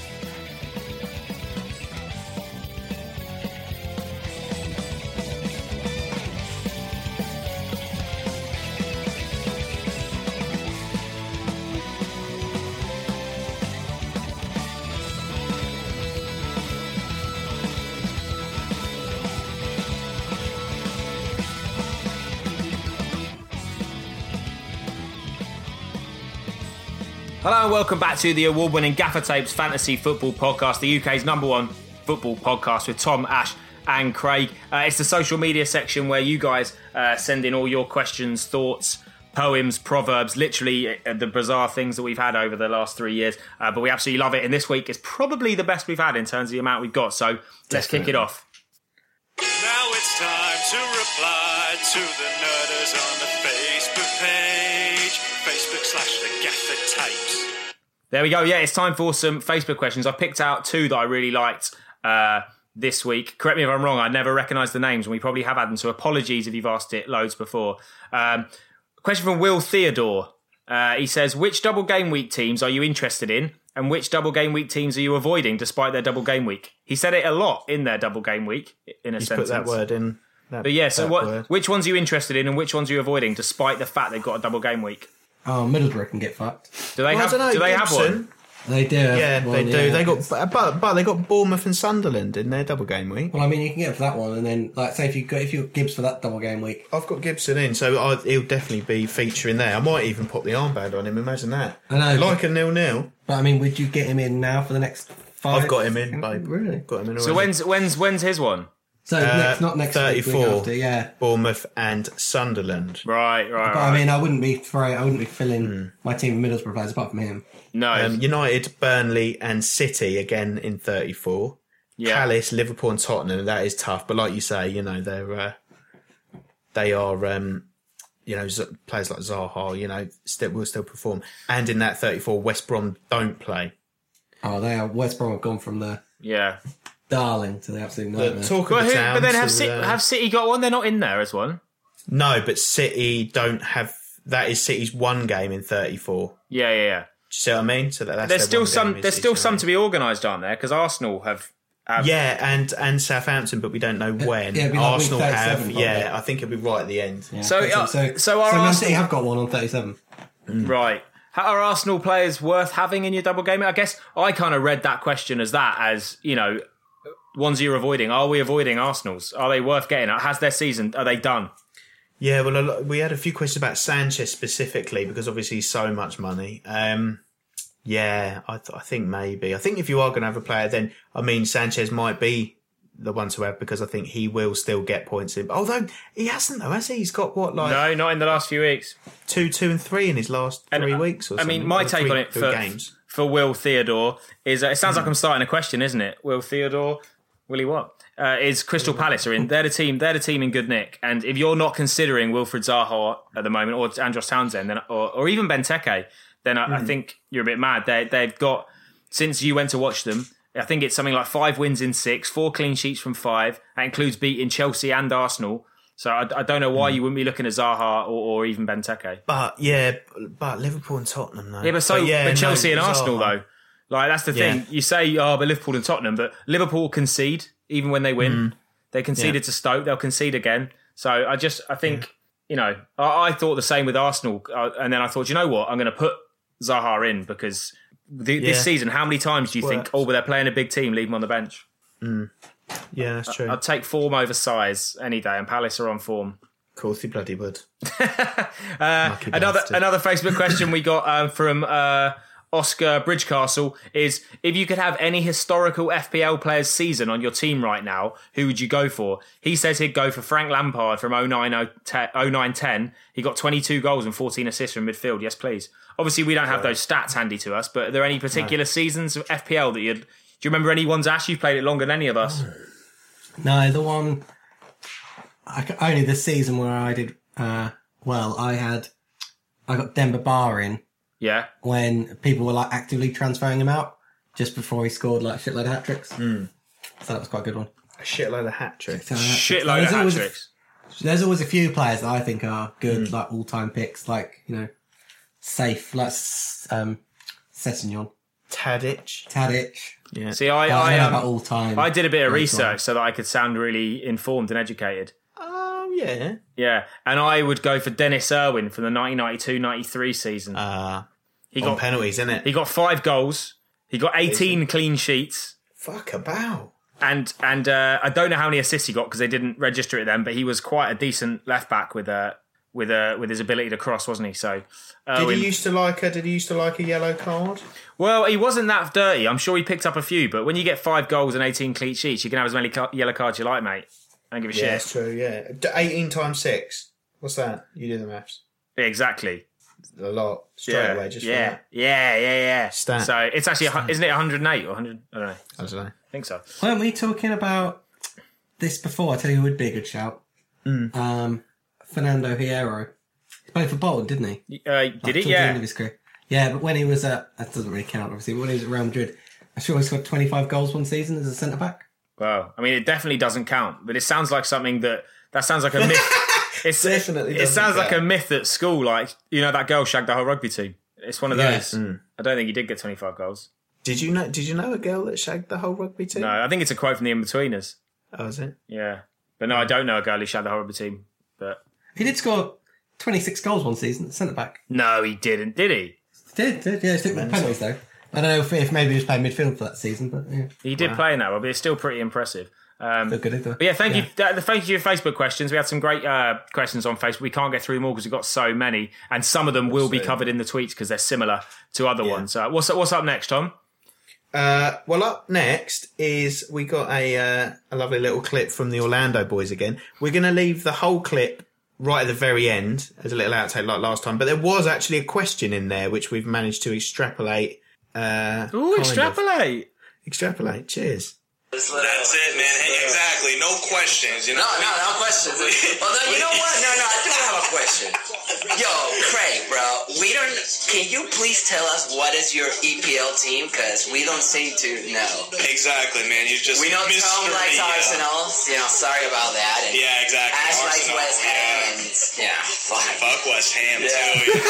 S1: Hello and welcome back to the award-winning Gaffer Tapes Fantasy Football Podcast, the U K's number one football podcast with Tom, Ash and Craig. Uh, it's the social media section where you guys uh, send in all your questions, thoughts, poems, proverbs, literally uh, the bizarre things that we've had over the last three years. Uh, but we absolutely love it. And this week is probably the best we've had in terms of the amount we've got. So let's kick it off.
S4: Now it's time to reply to the nerders on the Facebook page. Facebook slash the Gaffer Tapes.
S1: There we go. Yeah, it's time for some Facebook questions. I picked out two that I really liked uh, this week. Correct me if I'm wrong. I never recognised the names, and we probably have had them. So apologies if you've asked it loads before. Um, question from Will Theodore. Uh, he says, which double game week teams are you interested in, and which double game week teams are you avoiding despite their double game week? He said it a lot in their double game week, in a
S3: He's
S1: sentence.
S3: put that word in. That,
S1: But yeah, so
S3: that
S1: what?
S3: word.
S1: Which ones are you interested in, and which ones are you avoiding despite the fact they've got a double game week?
S2: Oh, Middlesbrough can get fucked.
S1: Do they
S3: Well,
S1: have?
S3: I don't know,
S1: do they have
S3: Gibson.
S1: one?
S2: They do. have
S3: Yeah,
S2: one,
S3: they do.
S2: yeah.
S3: They got, but, but but they got Bournemouth and Sunderland in their double game week.
S2: Well, I mean, you can get for that one, and then like say if you got if you got Gibbs for that double game week.
S3: I've got Gibson in, so I, he'll definitely be featuring there. I might even pop the armband on him. Imagine that.
S2: I know,
S3: like a nil-nil.
S2: But I mean, would you get him in now for the next five?
S3: I've got him in, babe.
S2: Really?
S3: Got him in.
S1: So
S3: already.
S1: when's when's when's his one?
S2: So
S3: Uh,
S2: next, not next week, week
S3: thirty-four.
S2: after, yeah.
S3: Bournemouth and Sunderland.
S1: Right, right,
S2: But
S1: right.
S2: I mean, I wouldn't be throwing, I wouldn't be filling my team of Middlesbrough players apart from him.
S1: no,
S3: Um, United, Burnley, and City again in thirty-four.
S1: yeah.
S3: Palace, Liverpool, and Tottenham. That is tough, but like you say, you know they're uh, they are um, you know Z- players like Zaha. You know, still will still perform. And in that thirty-four, West Brom don't play.
S2: Oh, they are. West Brom have gone from the
S1: yeah.
S2: darling to the absolute
S3: But
S2: nightmare.
S3: talk
S1: But,
S3: of
S1: who,
S3: the town.
S1: but then have
S3: to,
S1: City,
S3: uh,
S1: have City got one? They're not in there as one.
S3: no, but City don't have. That is City's one game in thirty-four.
S1: Yeah, yeah, yeah.
S3: Do you see what I mean? So that, that's
S1: There's
S3: their
S1: still
S3: one
S1: some.
S3: game is
S1: There's still
S3: City's
S1: some
S3: one.
S1: to be organised, aren't there? Because Arsenal have. have
S3: Yeah, and and Southampton, but we don't know when.
S2: yeah, it'd be like week
S3: Arsenal have.
S2: thirty-seven probably.
S3: Yeah, I think it'll be right at the end.
S2: Yeah,
S1: So,
S2: that's it.
S1: uh,
S2: so,
S1: so our
S2: so Man
S1: Arsenal-
S2: City have got one on thirty-seven.
S1: Right. How are Arsenal players worth having in your double game? I guess I kind of read that question as that, as, you know, ones you're avoiding. Are we avoiding Arsenal's? Are they worth getting? Has their season, are they done?
S3: Yeah, well, a lot, we had a few questions about Sanchez specifically because obviously he's so much money. Um, yeah, I, th- I think maybe. I think if you are going to have a player, then I mean Sanchez might be the one to have because I think he will still get points in. Although he hasn't though, has he? He's got what like
S1: No, not in the last few weeks.
S3: two, two, and three in his last
S1: And,
S3: three
S1: uh,
S3: weeks. Or
S1: I
S3: something.
S1: mean, my
S3: Or
S1: take
S3: three-
S1: on it
S3: three
S1: for,
S3: games.
S1: for Will Theodore is uh, it sounds like I'm starting a question, isn't it? Will Theodore, Willie what? Uh, is Crystal Palace are in? They're the team. They're the team in good nick. And if you're not considering Wilfred Zaha at the moment, or Andros Townsend, then, or, or even Benteke, then I, I think you're a bit mad. They they've got since you went to watch them. I think it's something like five wins in six, four clean sheets from five. That includes beating Chelsea and Arsenal. So I, I don't know why you wouldn't be looking at Zaha or, or even Benteke.
S3: But yeah, but Liverpool and Tottenham though.
S1: Yeah, but so
S3: yeah,
S1: but
S3: no,
S1: Chelsea and
S3: Zaha.
S1: Arsenal though. Like that's the thing.
S3: Yeah.
S1: You say, oh, but Liverpool and Tottenham, but Liverpool concede even when they win.
S3: Mm.
S1: They conceded
S3: Yeah.
S1: to Stoke. They'll concede again. So I just, I think, you know, I, I thought the same with Arsenal, uh, and then I thought, you know what, I'm going to put Zaha in because the, this
S3: Yeah.
S1: season, how many times do you think,
S3: Works.
S1: oh, but they're playing a big team, leave them on the bench?
S3: Yeah, that's true.
S1: I'd take form over size any day, and Palace are on form.
S3: Of course, he bloody would.
S1: Uh,
S3: Lucky
S1: another
S3: bastard.
S1: another Facebook question we got uh, from uh, Oscar Bridgecastle is: if you could have any historical F P L player's season on your team right now, who would you go for? He says he'd go for Frank Lampard from oh nine ten. He got twenty-two goals and fourteen assists from midfield. Yes, please. Obviously, we don't have those stats handy to us, but are there any particular seasons of F P L that you'd... Do you remember any ones, Ash? You've played it longer than any of us.
S2: No, the one I, c- only the season where I did uh, well. I had I got Demba Ba in
S1: Yeah.
S2: when people were like actively transferring him out just before he scored like a shitload of hat tricks.
S1: Hmm.
S2: So that was quite a good one.
S3: A shitload of hat tricks.
S2: So, uh,
S1: Shitload
S2: there's
S1: of hat
S2: always a-
S1: tricks.
S2: There's always a few players that I think are good,
S1: Hmm.
S2: like all-time picks, like you know, safe, like um, Sessegnon,
S3: Tadic.
S2: Tadic.
S3: Yeah.
S1: See, I,
S2: I,
S1: I,
S2: don't know
S1: um,
S2: about all-time.
S1: I did a bit of
S2: Great
S1: research so that I could sound really informed and educated.
S3: Oh, yeah.
S1: Yeah, and I would go for Dennis Irwin from the nineteen ninety-two ninety-three season.
S3: Uh,
S1: he
S3: on
S1: got
S3: penalties, isn't it?
S1: he got five goals. He got eighteen clean sheets,
S3: Fuck about.
S1: and and uh, I don't know how many assists he got because they didn't register it then. But he was quite a decent left back with a with a with his ability to cross, wasn't he? So,
S3: Did
S1: Irwin,
S3: he used to like a? Did he used to like a yellow card?
S1: well, he wasn't that dirty. I'm sure he picked up a few. But when you get five goals and eighteen clean sheets, you can have as many ca- yellow cards you like, mate. I don't give a
S3: Yeah,
S1: shit.
S3: that's true. Yeah, D- eighteen times six. What's that? You do the maths.
S1: Exactly.
S3: A lot straight
S1: Yeah,
S3: away. Just
S1: yeah,
S3: for
S1: yeah, yeah, yeah.
S3: Stat.
S1: So it's actually, a hun- isn't it one hundred eight or one hundred? I don't know.
S3: that. I don't know.
S1: I think so.
S2: Weren't we talking about this before? I tell you who would be a good shout.
S1: Mm.
S2: Um, Fernando Hierro. He played for Bolton, didn't he?
S1: Uh, did
S2: Like,
S1: it?
S2: towards the end
S1: Yeah.
S2: of his career. Yeah, but when he was at, that doesn't really count, obviously, but when he was at Real Madrid, I'm sure he scored twenty-five goals one season as a centre back.
S1: Wow. I mean, it definitely doesn't count, but it sounds like something that that sounds like a myth. It's,
S3: Definitely
S1: it, it
S3: doesn't
S1: sounds like a
S3: count.
S1: myth at school, like, you know, that girl shagged the whole rugby team. It's one of
S2: Yes.
S1: those. I don't think he did get twenty-five goals.
S3: Did you know? Did you know a girl that shagged the whole rugby team?
S1: No, I think it's a quote from the In-Betweeners.
S3: Oh, is it?
S1: Yeah. But no, I don't know a girl who shagged the whole rugby team. But
S2: He did score twenty-six goals one season, centre back.
S1: no, he didn't, did he?
S2: Did, did, yeah, he took the penalties though. I don't know if, if maybe he was playing midfield for that season, but yeah.
S1: He did play in that one, but it's still pretty impressive. Um,
S2: Still good, isn't it?
S1: But yeah, thank you. Uh, thank you for your Facebook questions. We had some great uh, questions on Facebook. We can't get through them all because we've got so many, and some of them will be covered in the tweets because they're similar to other ones. Uh, what's what's up next, Tom?
S3: Uh, well, up next is we got a uh, a lovely little clip from the Orlando boys again. We're going to leave the whole clip right at the very end as a little outtake like last time, but there was actually a question in there which we've managed to extrapolate. Uh,
S1: Ooh,
S3: kind of.
S1: extrapolate.
S3: Extrapolate. Cheers.
S4: That's it, man. Hey, exactly. No questions. You know?
S5: No, no, no questions. Although, you know what? No, no, I do have a question. Yo, Craig, bro, we don't. Can you please tell us what is your E P L team? Because we don't seem to know.
S4: Exactly, man. You just
S5: We know Tom
S4: mystery,
S5: likes
S4: uh,
S5: Arsenal. You know, sorry about that. And
S4: Yeah, exactly.
S5: Ash likes
S4: Arsenal,
S5: West Ham,
S4: yeah.
S5: and yeah, fuck.
S4: Fuck West Ham
S5: Yeah.
S4: too. You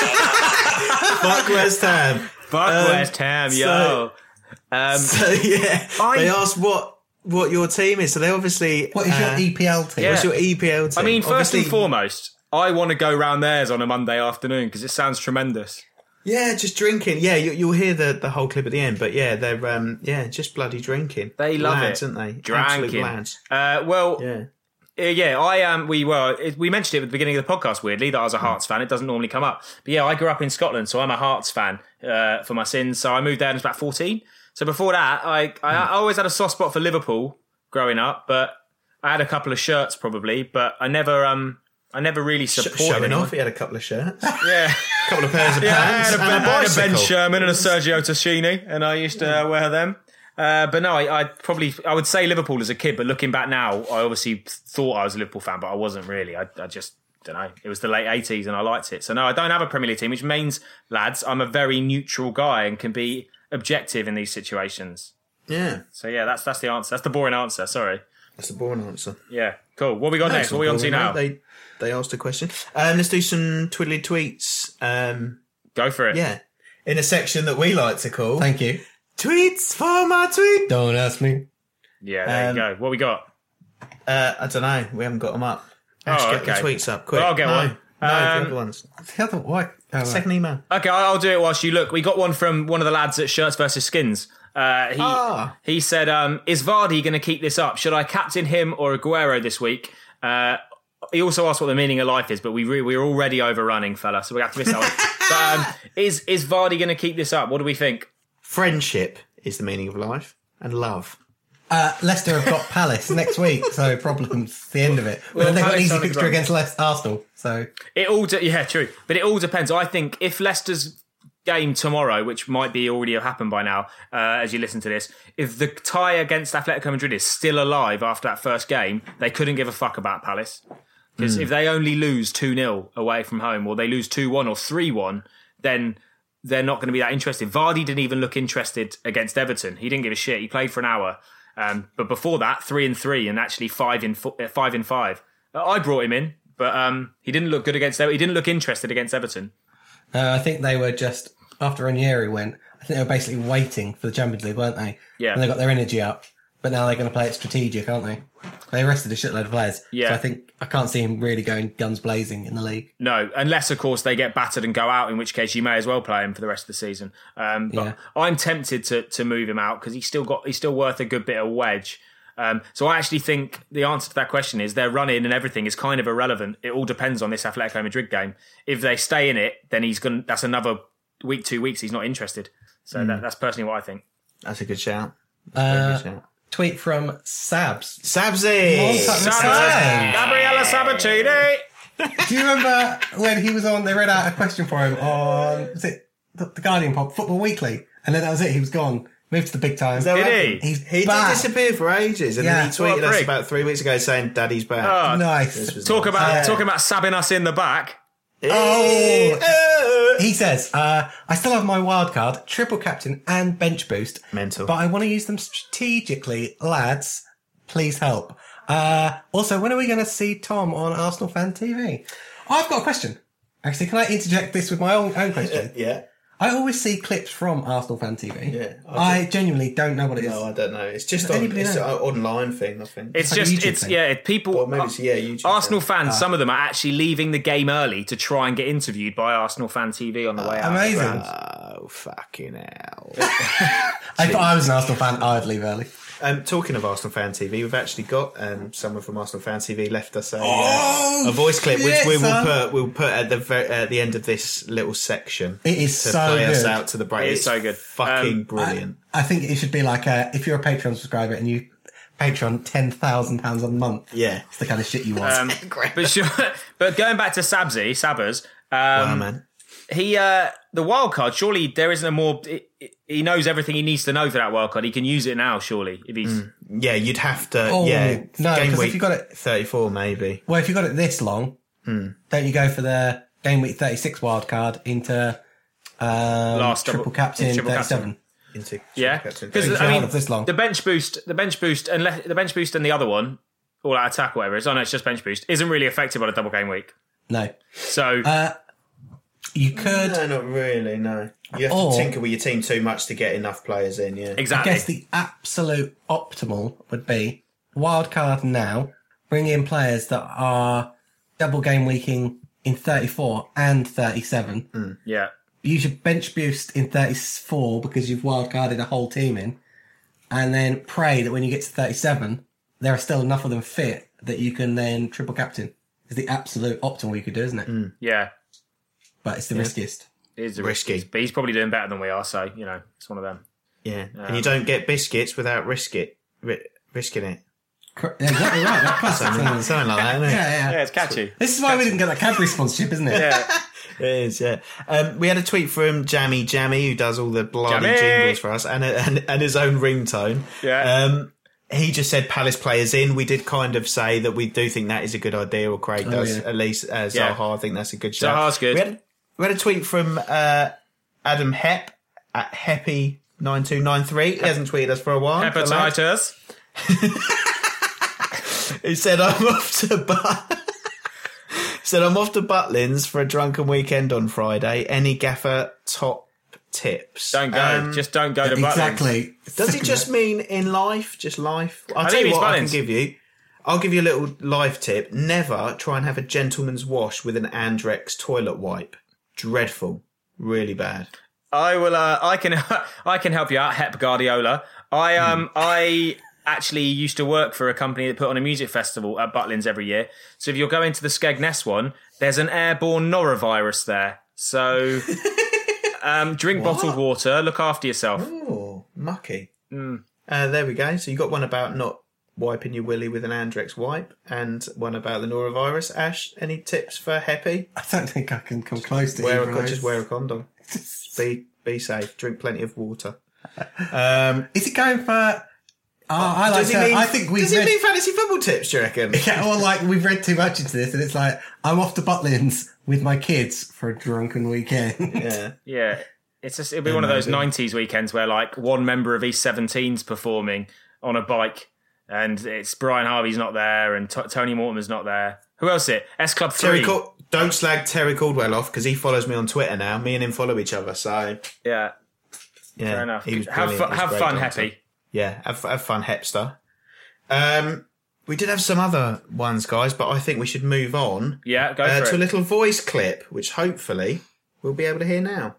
S4: know?
S3: Fuck West Ham.
S1: Fuck
S3: Um,
S1: West Ham,
S3: so-
S1: yo. Um,
S3: So yeah,
S1: I-
S3: they asked what what your team is. So they obviously.
S2: What is
S3: uh,
S2: your E P L team?
S1: yeah.
S3: What's your E P L team?
S1: I mean, first and
S3: Obviously-
S1: foremost, I want to go round theirs on a Monday afternoon because it sounds tremendous.
S3: Yeah, just drinking. Yeah, you, you'll hear the, the whole clip at the end. But yeah, they're um yeah just bloody drinking.
S1: They love
S3: lads,
S1: it,
S3: aren't they? Absolute
S1: Dranking.
S3: lads.
S1: Uh, well,
S3: Yeah.
S1: Uh, yeah, I am. Um, we were. It, we mentioned it at the beginning of the podcast. Weirdly, that I was a Hearts fan. It doesn't normally come up, but yeah, I grew up in Scotland, so I'm a Hearts fan uh, for my sins. So I moved there when I was about fourteen. So before that, I, I, I always had a soft spot for Liverpool growing up, but I had a couple of shirts probably, but I never, um, I never really
S3: Sh-
S1: supported
S3: showing
S1: anyone.
S3: off, he had a couple of shirts, a
S1: Yeah,
S3: couple of pairs of
S1: yeah. I
S3: pants,
S1: had a,
S3: and a
S1: I had a
S3: bicycle.
S1: Ben Sherman and a Sergio Tacchini, and I used to uh, wear them. Uh, but no, I, I probably I would say Liverpool as a kid, but looking back now, I obviously thought I was a Liverpool fan, but I wasn't really. I, I just don't know. It was the late eighties, and I liked it. So no, I don't have a Premier League team, which means, lads, I'm a very neutral guy and can be objective in these situations.
S3: Yeah,
S1: So yeah, that's that's the answer. That's the boring answer. Sorry.
S3: that's the boring answer.
S1: Yeah, cool. What we got next? What are we on to now?
S3: They they asked a question. Um, let's do some twiddly tweets. Um,
S1: Go for it.
S3: yeah, in a section that we like to call
S2: Thank you.
S3: tweets for my tweet.
S2: Don't ask me.
S1: Yeah, there
S3: Um,
S1: you go. What we got?
S3: Uh, I don't know. We haven't got them up. Ash,
S1: Oh,
S3: get the
S1: okay.
S3: tweets up quick.
S1: Well, I'll get
S3: no,
S1: one.
S3: No,
S1: Um,
S3: the other ones.
S2: The other what? Oh, right.
S3: Second email.
S1: Okay, I'll I'll do it whilst you look. We got one from one of the lads at Shirts versus Skins. Uh, he
S3: Ah.
S1: he said, um, "Is Vardy going to keep this up? Should I captain him or Aguero this week?" Uh, he also asked what the meaning of life is, but we re- we're already overrunning, fella, so we have to miss that one. But um, is is Vardy going to keep this up? What do we think?
S3: Friendship is the meaning of life, and love.
S2: Uh, Leicester have got Palace next week, so problems. The end of it. But
S1: Well,
S2: then they've got an
S1: Palace
S2: easy
S1: on the
S2: fixture
S1: run.
S2: against Leicester, Arsenal. So
S1: It all de- yeah, true, but it all depends. I think if Leicester's game tomorrow, which might be already have happened by now, uh, as you listen to this, if the tie against Atletico Madrid is still alive after that first game, they couldn't give a fuck about Palace. Because if they only lose two nil away from home, or they lose two one or three one, then they're not going to be that interested. Vardy didn't even look interested against Everton. He didn't give a shit. He played for an hour. Um, but before that, three and three, and actually five in fo- uh, five in five. Uh, I brought him in, but um, he didn't look good against. He didn't look interested against Everton.
S2: uh, I think they were just after Ranieri went. I think they were basically waiting for the Champions League, weren't they?
S1: Yeah.
S2: And they got their energy up, but now they're going to play it strategic, aren't they? They arrested a shitload of players.
S1: Yeah.
S2: So I think I can't see him really going guns blazing in the league.
S1: No, unless of course they get battered and go out, in which case you may as well play him for the rest of the season. Um, but
S2: Yeah.
S1: I'm tempted to to move him out because he's still got he's still worth a good bit of wedge. Um, so I actually think the answer to that question is their run in and everything is kind of irrelevant. It all depends on this Atletico Madrid game. If they stay in it, then he's going. That's another week, two weeks. He's not interested. So that, that's personally what I think.
S3: That's a good shout.
S2: Uh,
S3: Good shout.
S2: tweet from Sabs.
S3: Sabsy!
S2: Long time- Sam.
S1: Gabriella Sabatini.
S2: Do you remember when he was on? They read out a question for him on was it the, the Guardian Pop Football Weekly, and then that was it. He was gone, moved to the big time.
S3: that
S1: Did
S3: right?
S1: he?
S2: He's
S3: He
S2: back.
S3: did disappear for ages, and
S2: Yeah.
S3: then he tweeted
S1: What a
S3: us
S1: prick.
S3: about three weeks ago saying, "Daddy's back."
S1: Oh,
S2: Nice.
S3: This was
S1: talk
S3: nice.
S1: about
S2: Yeah.
S1: talking about stabbing us in the back.
S2: Oh, he says, uh, I still have my wild card, triple captain and bench boost.
S3: Mental.
S2: But I want to use them strategically. Lads, please help. Uh, also, when are we going to see Tom on Arsenal Fan T V? Oh, I've got a question. Actually, can I interject this with my own, own question?
S3: Yeah.
S2: I always see clips from Arsenal Fan T V.
S3: Yeah,
S2: I,
S3: I
S2: genuinely don't know what it is.
S3: No, I don't know. It's just
S2: Does
S3: on,
S2: anybody
S3: it's
S2: know?
S3: an online thing, I think.
S1: It's
S2: like a
S1: just,
S2: YouTube
S1: it's
S2: thing.
S1: yeah, it- people.
S3: Or maybe it's, yeah, YouTube
S1: Arsenal
S3: thing.
S1: fans, some of them are actually leaving the game early to try and get interviewed by Arsenal Fan T V on the way out.
S2: Amazing.
S3: Oh, fucking hell.
S2: If I was an Arsenal fan, I'd leave early.
S3: Um, talking of Arsenal Fan T V, we've actually got um, someone from Arsenal Fan T V left us a,
S2: Oh,
S3: uh, a voice clip, which
S2: shit,
S3: we will
S2: son.
S3: put we'll put at the ver- at the end of this little section.
S2: It is
S3: to
S2: so
S3: play us
S2: good.
S3: out to the break.
S1: It is
S3: It's
S1: so good.
S3: fucking
S1: Um,
S3: brilliant.
S2: I think it should be like a, if you're a Patreon subscriber and you Patreon ten thousand pounds a month.
S3: Yeah.
S2: It's the kind of shit you want.
S1: Um, but sure, but going back to Sabzi, Sabbers,
S3: wow,
S1: um,
S3: man.
S1: he uh, the wild card. Surely there isn't a more. He knows everything he needs to know for that wild card. He can use it now. Surely, if he's
S3: Yeah, you'd have to.
S2: Oh,
S3: yeah,
S2: no,
S3: game
S2: 'cause if
S3: week
S2: you got it-
S3: thirty-four, maybe.
S2: Well, if you got it this long,
S3: Hmm.
S2: don't you go for the game week thirty-six wild card into um,
S1: Last
S2: triple
S1: double-
S2: captain
S1: triple
S2: thirty-seven?
S3: Into
S1: yeah,
S3: Captain
S1: because
S2: If
S1: I
S2: you
S1: mean
S2: hold it this long.
S1: the bench boost, the bench boost, and le- the bench boost and the other one, all out attack, whatever it is. Oh no, it's just bench boost. Isn't really affected by the double game week.
S2: No.
S1: So
S2: Uh, you could,
S3: No, not really. No, you have
S2: Or-
S3: to tinker with your team too much to get enough players in. Yeah,
S2: I
S1: exactly.
S2: guess the absolute optimal would be wild card now, bring in players that are double game weeking in thirty-four and thirty-seven.
S1: yeah.
S2: Use your bench boost in thirty-four because you've wild carded a whole team in, and then pray that when you get to thirty-seven, there are still enough of them fit that you can then triple captain. Is the absolute optimal you could do, isn't it?
S1: Yeah.
S2: But it's the riskiest.
S1: It is the
S3: Risky.
S1: riskiest, but he's probably doing better than we are. So you know, it's one of them.
S3: yeah. and you don't get biscuits without risk it, ri- risking it.
S2: Cor- yeah, exactly right. That classic
S3: Something,
S2: thing.
S3: something like that, isn't it?
S2: Yeah, yeah.
S1: Yeah, it's catchy.
S2: This is why we didn't get that Cadbury sponsorship, isn't it?
S1: Yeah.
S3: It is, yeah. Um, we had a tweet from Jammy Jammy, who does all the bloody
S1: Jammy!
S3: jingles for us, and, and and his own ringtone.
S1: Yeah.
S3: Um, he just said Palace players in. We did kind of say that we do think that is a good idea, or Craig does,
S2: yeah.
S3: at least. Uh,
S1: Yeah.
S3: Zaha, I think that's a good shout.
S1: Zaha's good.
S3: We had, we had a tweet from uh, Adam Hepp at Heppy nine two nine three. He hasn't tweeted us for a while. the lad.
S1: Hepatitis.
S3: He said, I'm off to But- said I'm off to Butlins for a drunken weekend on Friday. Any gaffer top tips?
S1: Don't go.
S3: Um,
S1: just don't go to Butlins.
S2: Exactly.
S3: Does it just mean in life? Just life? I'll
S1: I
S3: tell
S1: think
S3: you
S1: it's
S3: what I can
S1: Butlins.
S3: give you. I'll give you a little life tip. Never try and have a gentleman's wash with an Andrex toilet wipe. Dreadful. Really bad.
S1: I will. Uh, I can. I can help you out, Hep Guardiola. I um. I actually used to work for a company that put on a music festival at Butlins every year. So if you're going to the Skegness one, there's an airborne norovirus there. So um, drink bottled water. Look after yourself.
S3: Oh, mucky. Uh, there we go. So you got one about not wiping your willy with an Andrex wipe, and one about the norovirus. Ash, any tips for Heppy?
S2: I don't think I can come close to
S3: Wear
S2: either
S3: a,
S2: of
S3: con-
S2: those.
S3: just wear a condom. be be safe. Drink plenty of water. Um,
S2: Is it going for? Oh, I like
S3: does
S2: to.
S3: he mean,
S2: I think we've
S3: does he
S2: read.
S3: mean fantasy football tips? Do you reckon?
S2: Yeah, or like we've read too much into this, and it's like I'm off to Butlins with my kids for a drunken weekend.
S3: Yeah.
S1: Yeah, it's just, it'll be one of those
S3: maybe.
S1: nineties weekends where like one member of East seventeen's performing on a bike, and it's Brian Harvey's not there, and T- Tony Mortimer's not there. Who else is it? S Club
S3: Terry
S1: three.
S3: Cal- don't slag Terry Caldwell off because he follows me on Twitter now. Me and him follow each other, so
S1: Yeah,
S3: yeah.
S1: fair enough.
S3: He was
S1: Have
S3: brilliant.
S1: fun,
S3: He was
S1: have
S3: great
S1: fun,
S3: dancer.
S1: Happy.
S3: Yeah, have, have fun, Hepster. Um, we did have some other ones, guys, but I think we should move on
S1: Yeah, go
S3: uh,
S1: for
S3: to a
S1: it.
S3: little voice clip, which hopefully we'll be able to hear now.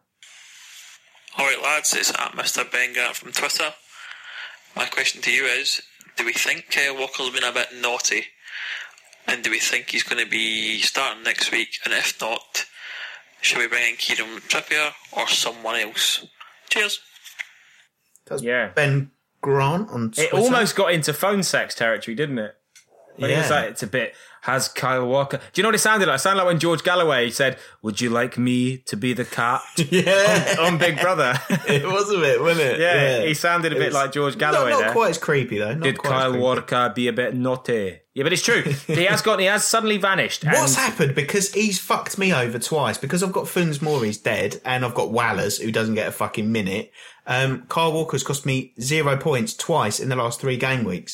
S6: Alright lads, it's at Mister Bengart from Twitter. My question to you is, do we think Kyle Walker's been a bit naughty? And do we think he's going to be starting next week? And if not, should we bring in Kieran Trippier or someone else? Cheers.
S3: That's
S1: Yeah.
S3: Ben Grant on Twitter.
S1: It almost got into phone sex territory, didn't it? When it was
S3: Yeah.
S1: like, it's a bit, has Kyle Walker... Do you know what it sounded like? It sounded like when George Galloway said, would you like me to be the cat
S3: Yeah.
S1: on Big Brother?
S3: It was a bit, wasn't it?
S1: Yeah, he sounded a
S3: It
S1: bit
S3: was-
S1: like George
S3: Not,
S1: Galloway
S3: not
S1: there.
S3: quite as creepy, though. Not
S1: Did
S3: quite as
S1: Kyle
S3: creepy.
S1: Walker be a bit naughty? Yeah, but it's true. He has got. He has suddenly vanished. and-
S3: What's happened? Because he's fucked me over twice. Because I've got Funes Mori's dead, and I've got Wallers, who doesn't get a fucking minute. Um, Kyle Walker's cost me zero points twice in the last three game weeks.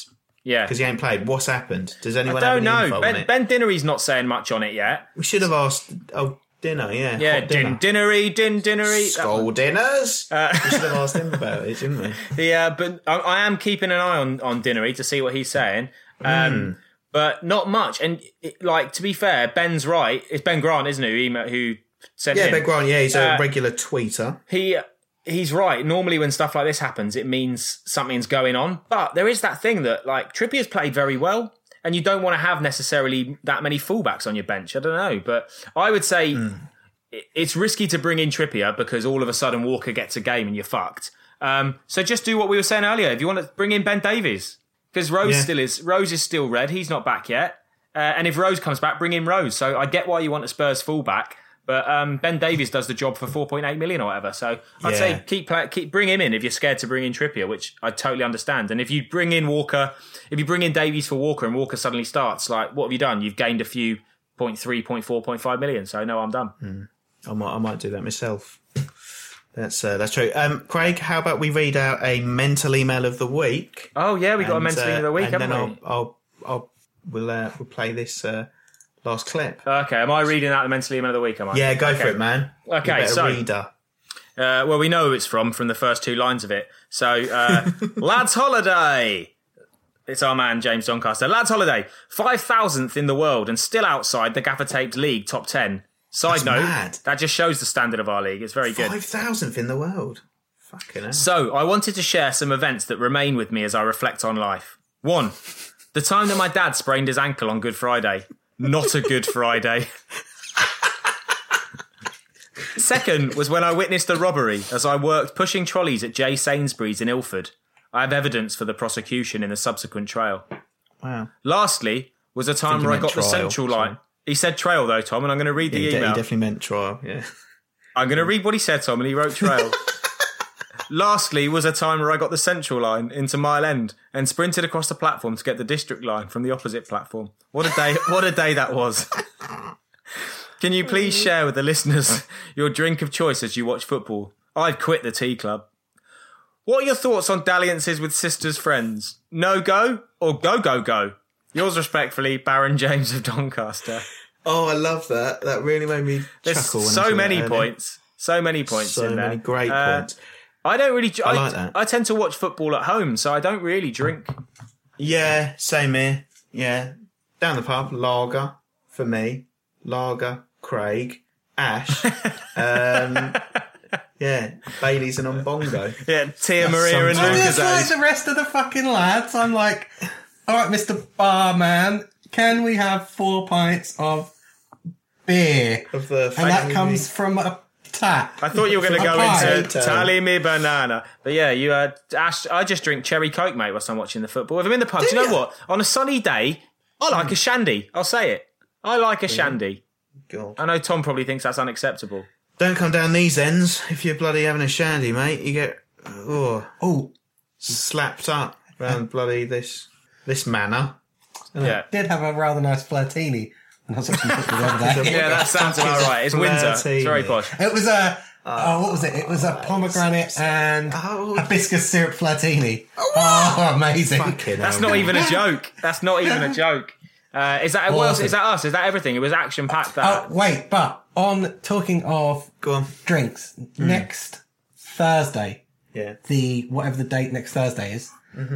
S1: Yeah.
S3: Because he ain't played. What's happened? Does
S1: I
S3: anyone have
S1: don't
S3: any
S1: know.
S3: info on
S1: Ben,
S3: it?
S1: Ben Dinnery's not saying much on it yet.
S3: We should have asked. Oh, dinner, yeah.
S1: Yeah,
S3: hot
S1: din,
S3: dinner.
S1: Dinnery, din, Dinnery.
S3: Skull dinners.
S1: Uh,
S3: we should have asked him about it, shouldn't we?
S1: Yeah, but I, I am keeping an eye on, on Dinnery to see what he's saying. Um,
S3: Mm.
S1: But not much. And, it, like, to be fair, Ben's right. It's Ben Grant, isn't it, who, email, who sent
S3: Yeah,
S1: in?
S3: Ben Grant, yeah, he's a
S1: Uh,
S3: regular tweeter.
S1: He he's right. Normally, when stuff like this happens, it means something's going on. But there is that thing that like Trippier's played very well, and you don't want to have necessarily that many fullbacks on your bench. I don't know, but I would say
S3: Mm.
S1: it- it's risky to bring in Trippier because all of a sudden Walker gets a game and you're fucked. Um, so just do what we were saying earlier. If you want to bring in Ben Davies, because Rose
S3: Yeah.
S1: still is Rose is still red. He's not back yet. Uh, and if Rose comes back, bring in Rose. So I get why you want a Spurs fullback. But um, Ben Davies does the job for four point eight million or whatever. So I'd
S3: Yeah.
S1: say keep play, keep bring him in if you're scared to bring in Trippier, which I totally understand. And if you bring in Walker, if you bring in Davies for Walker and Walker suddenly starts, like what have you done? You've gained a few point three, point four, point five million. So no, I'm done.
S3: I might, I might do that myself. That's uh, that's true. Um, Craig, how about we read out a mental email of the week?
S1: Oh yeah, we got a
S3: And,
S1: mental
S3: uh,
S1: email of the week,
S3: and
S1: haven't
S3: then
S1: we?
S3: I'll, I'll, I'll, we'll, uh, we'll play this uh, last clip.
S1: Okay, am I reading out the mental email of the week? Am I?
S3: Yeah, go
S1: okay.
S3: for it, man.
S1: Okay,
S3: You're a better
S1: so-
S3: reader.
S1: Uh, well, we know who it's from from the first two lines of it. So, uh, Lads Holiday. It's our man, James Doncaster. Lads Holiday, five thousandth in the world and still outside the Gaffer Taped League top ten. Side
S3: That's
S1: note,
S3: mad.
S1: that just shows the standard of our league. It's very good.
S3: Five thousandth in the world. Fucking hell.
S1: So, I wanted to share some events that remain with me as I reflect on life. One, the time that my dad sprained his ankle on Good Friday. Not a Good Friday. Second was when I witnessed a robbery as I worked pushing trolleys at J Sainsbury's in Ilford. I have evidence for the prosecution in a subsequent trail.
S3: Wow.
S1: Lastly was a time
S3: he
S1: where I
S3: meant
S1: got the
S3: trial,
S1: central
S3: so-
S1: line. He said trail though, Tom, and I'm going to read the
S3: He, de- he
S1: email.
S3: definitely meant trial, yeah.
S1: I'm going to read what he said, Tom, and he wrote trail. Lastly was a time where I got the central line into Mile End and sprinted across the platform to get the district line from the opposite platform. What a day! What a day that was. Can you please share with the listeners your drink of choice as you watch football? I've quit the tea club. What are your thoughts on dalliances with sisters' friends? No go or go go go? Yours respectfully, Baron James of Doncaster.
S3: Oh, I love that. That really made me
S1: There's
S3: chuckle. when I
S1: so
S3: saw
S1: many
S3: that earlier.
S1: points. So many points
S3: So
S1: in there.
S3: many great
S1: Uh,
S3: points.
S1: I don't really. I,
S3: I like that.
S1: I tend to watch football at home, so I don't really drink.
S3: Yeah, same here. Yeah. Down the pub, lager for me. Lager, Craig, Ash. um, yeah, Bailey's and on bongo.
S1: Yeah, Tia Maria and
S3: some-
S2: I'm
S1: Lucas.
S2: just like the rest of the fucking lads. I'm like, all right, Mister Barman, can we have four pints of beer?
S3: Of the
S2: And that comes from a tap.
S1: I thought you were going to
S2: A
S1: go
S2: pint.
S1: into Tally Me Banana. But yeah, you uh, Ash, I just drink cherry Coke, mate, whilst I'm watching the football. If I'm in the pub, do,
S3: Do
S1: you know
S3: ya?
S1: what? On a sunny day, I like a shandy. I'll say it. I like a shandy.
S3: God.
S1: I know Tom probably thinks that's unacceptable.
S3: Don't come down these ends if you're bloody having a shandy, mate. You get oh,
S2: Oh,
S3: slapped up round bloody this this manor.
S1: Yeah.
S2: did have a rather nice flirtini when I was watching football the other day.
S1: Yeah, that sounds about right. It's Windsor. It's very
S3: Flirtini.
S1: posh.
S2: It was a, oh, what was it? It was a pomegranate and
S3: Oh.
S2: hibiscus syrup flirtini. Oh, amazing.
S3: Fucking
S1: That's
S3: hell,
S1: not
S3: man.
S1: even a joke. That's not even a joke. Uh, is that what else? Is that us? Is that everything? It was action packed. That
S2: Oh, wait, but on talking of
S3: Go on.
S2: drinks, next Thursday,
S3: Yeah.
S2: the whatever the date next Thursday is,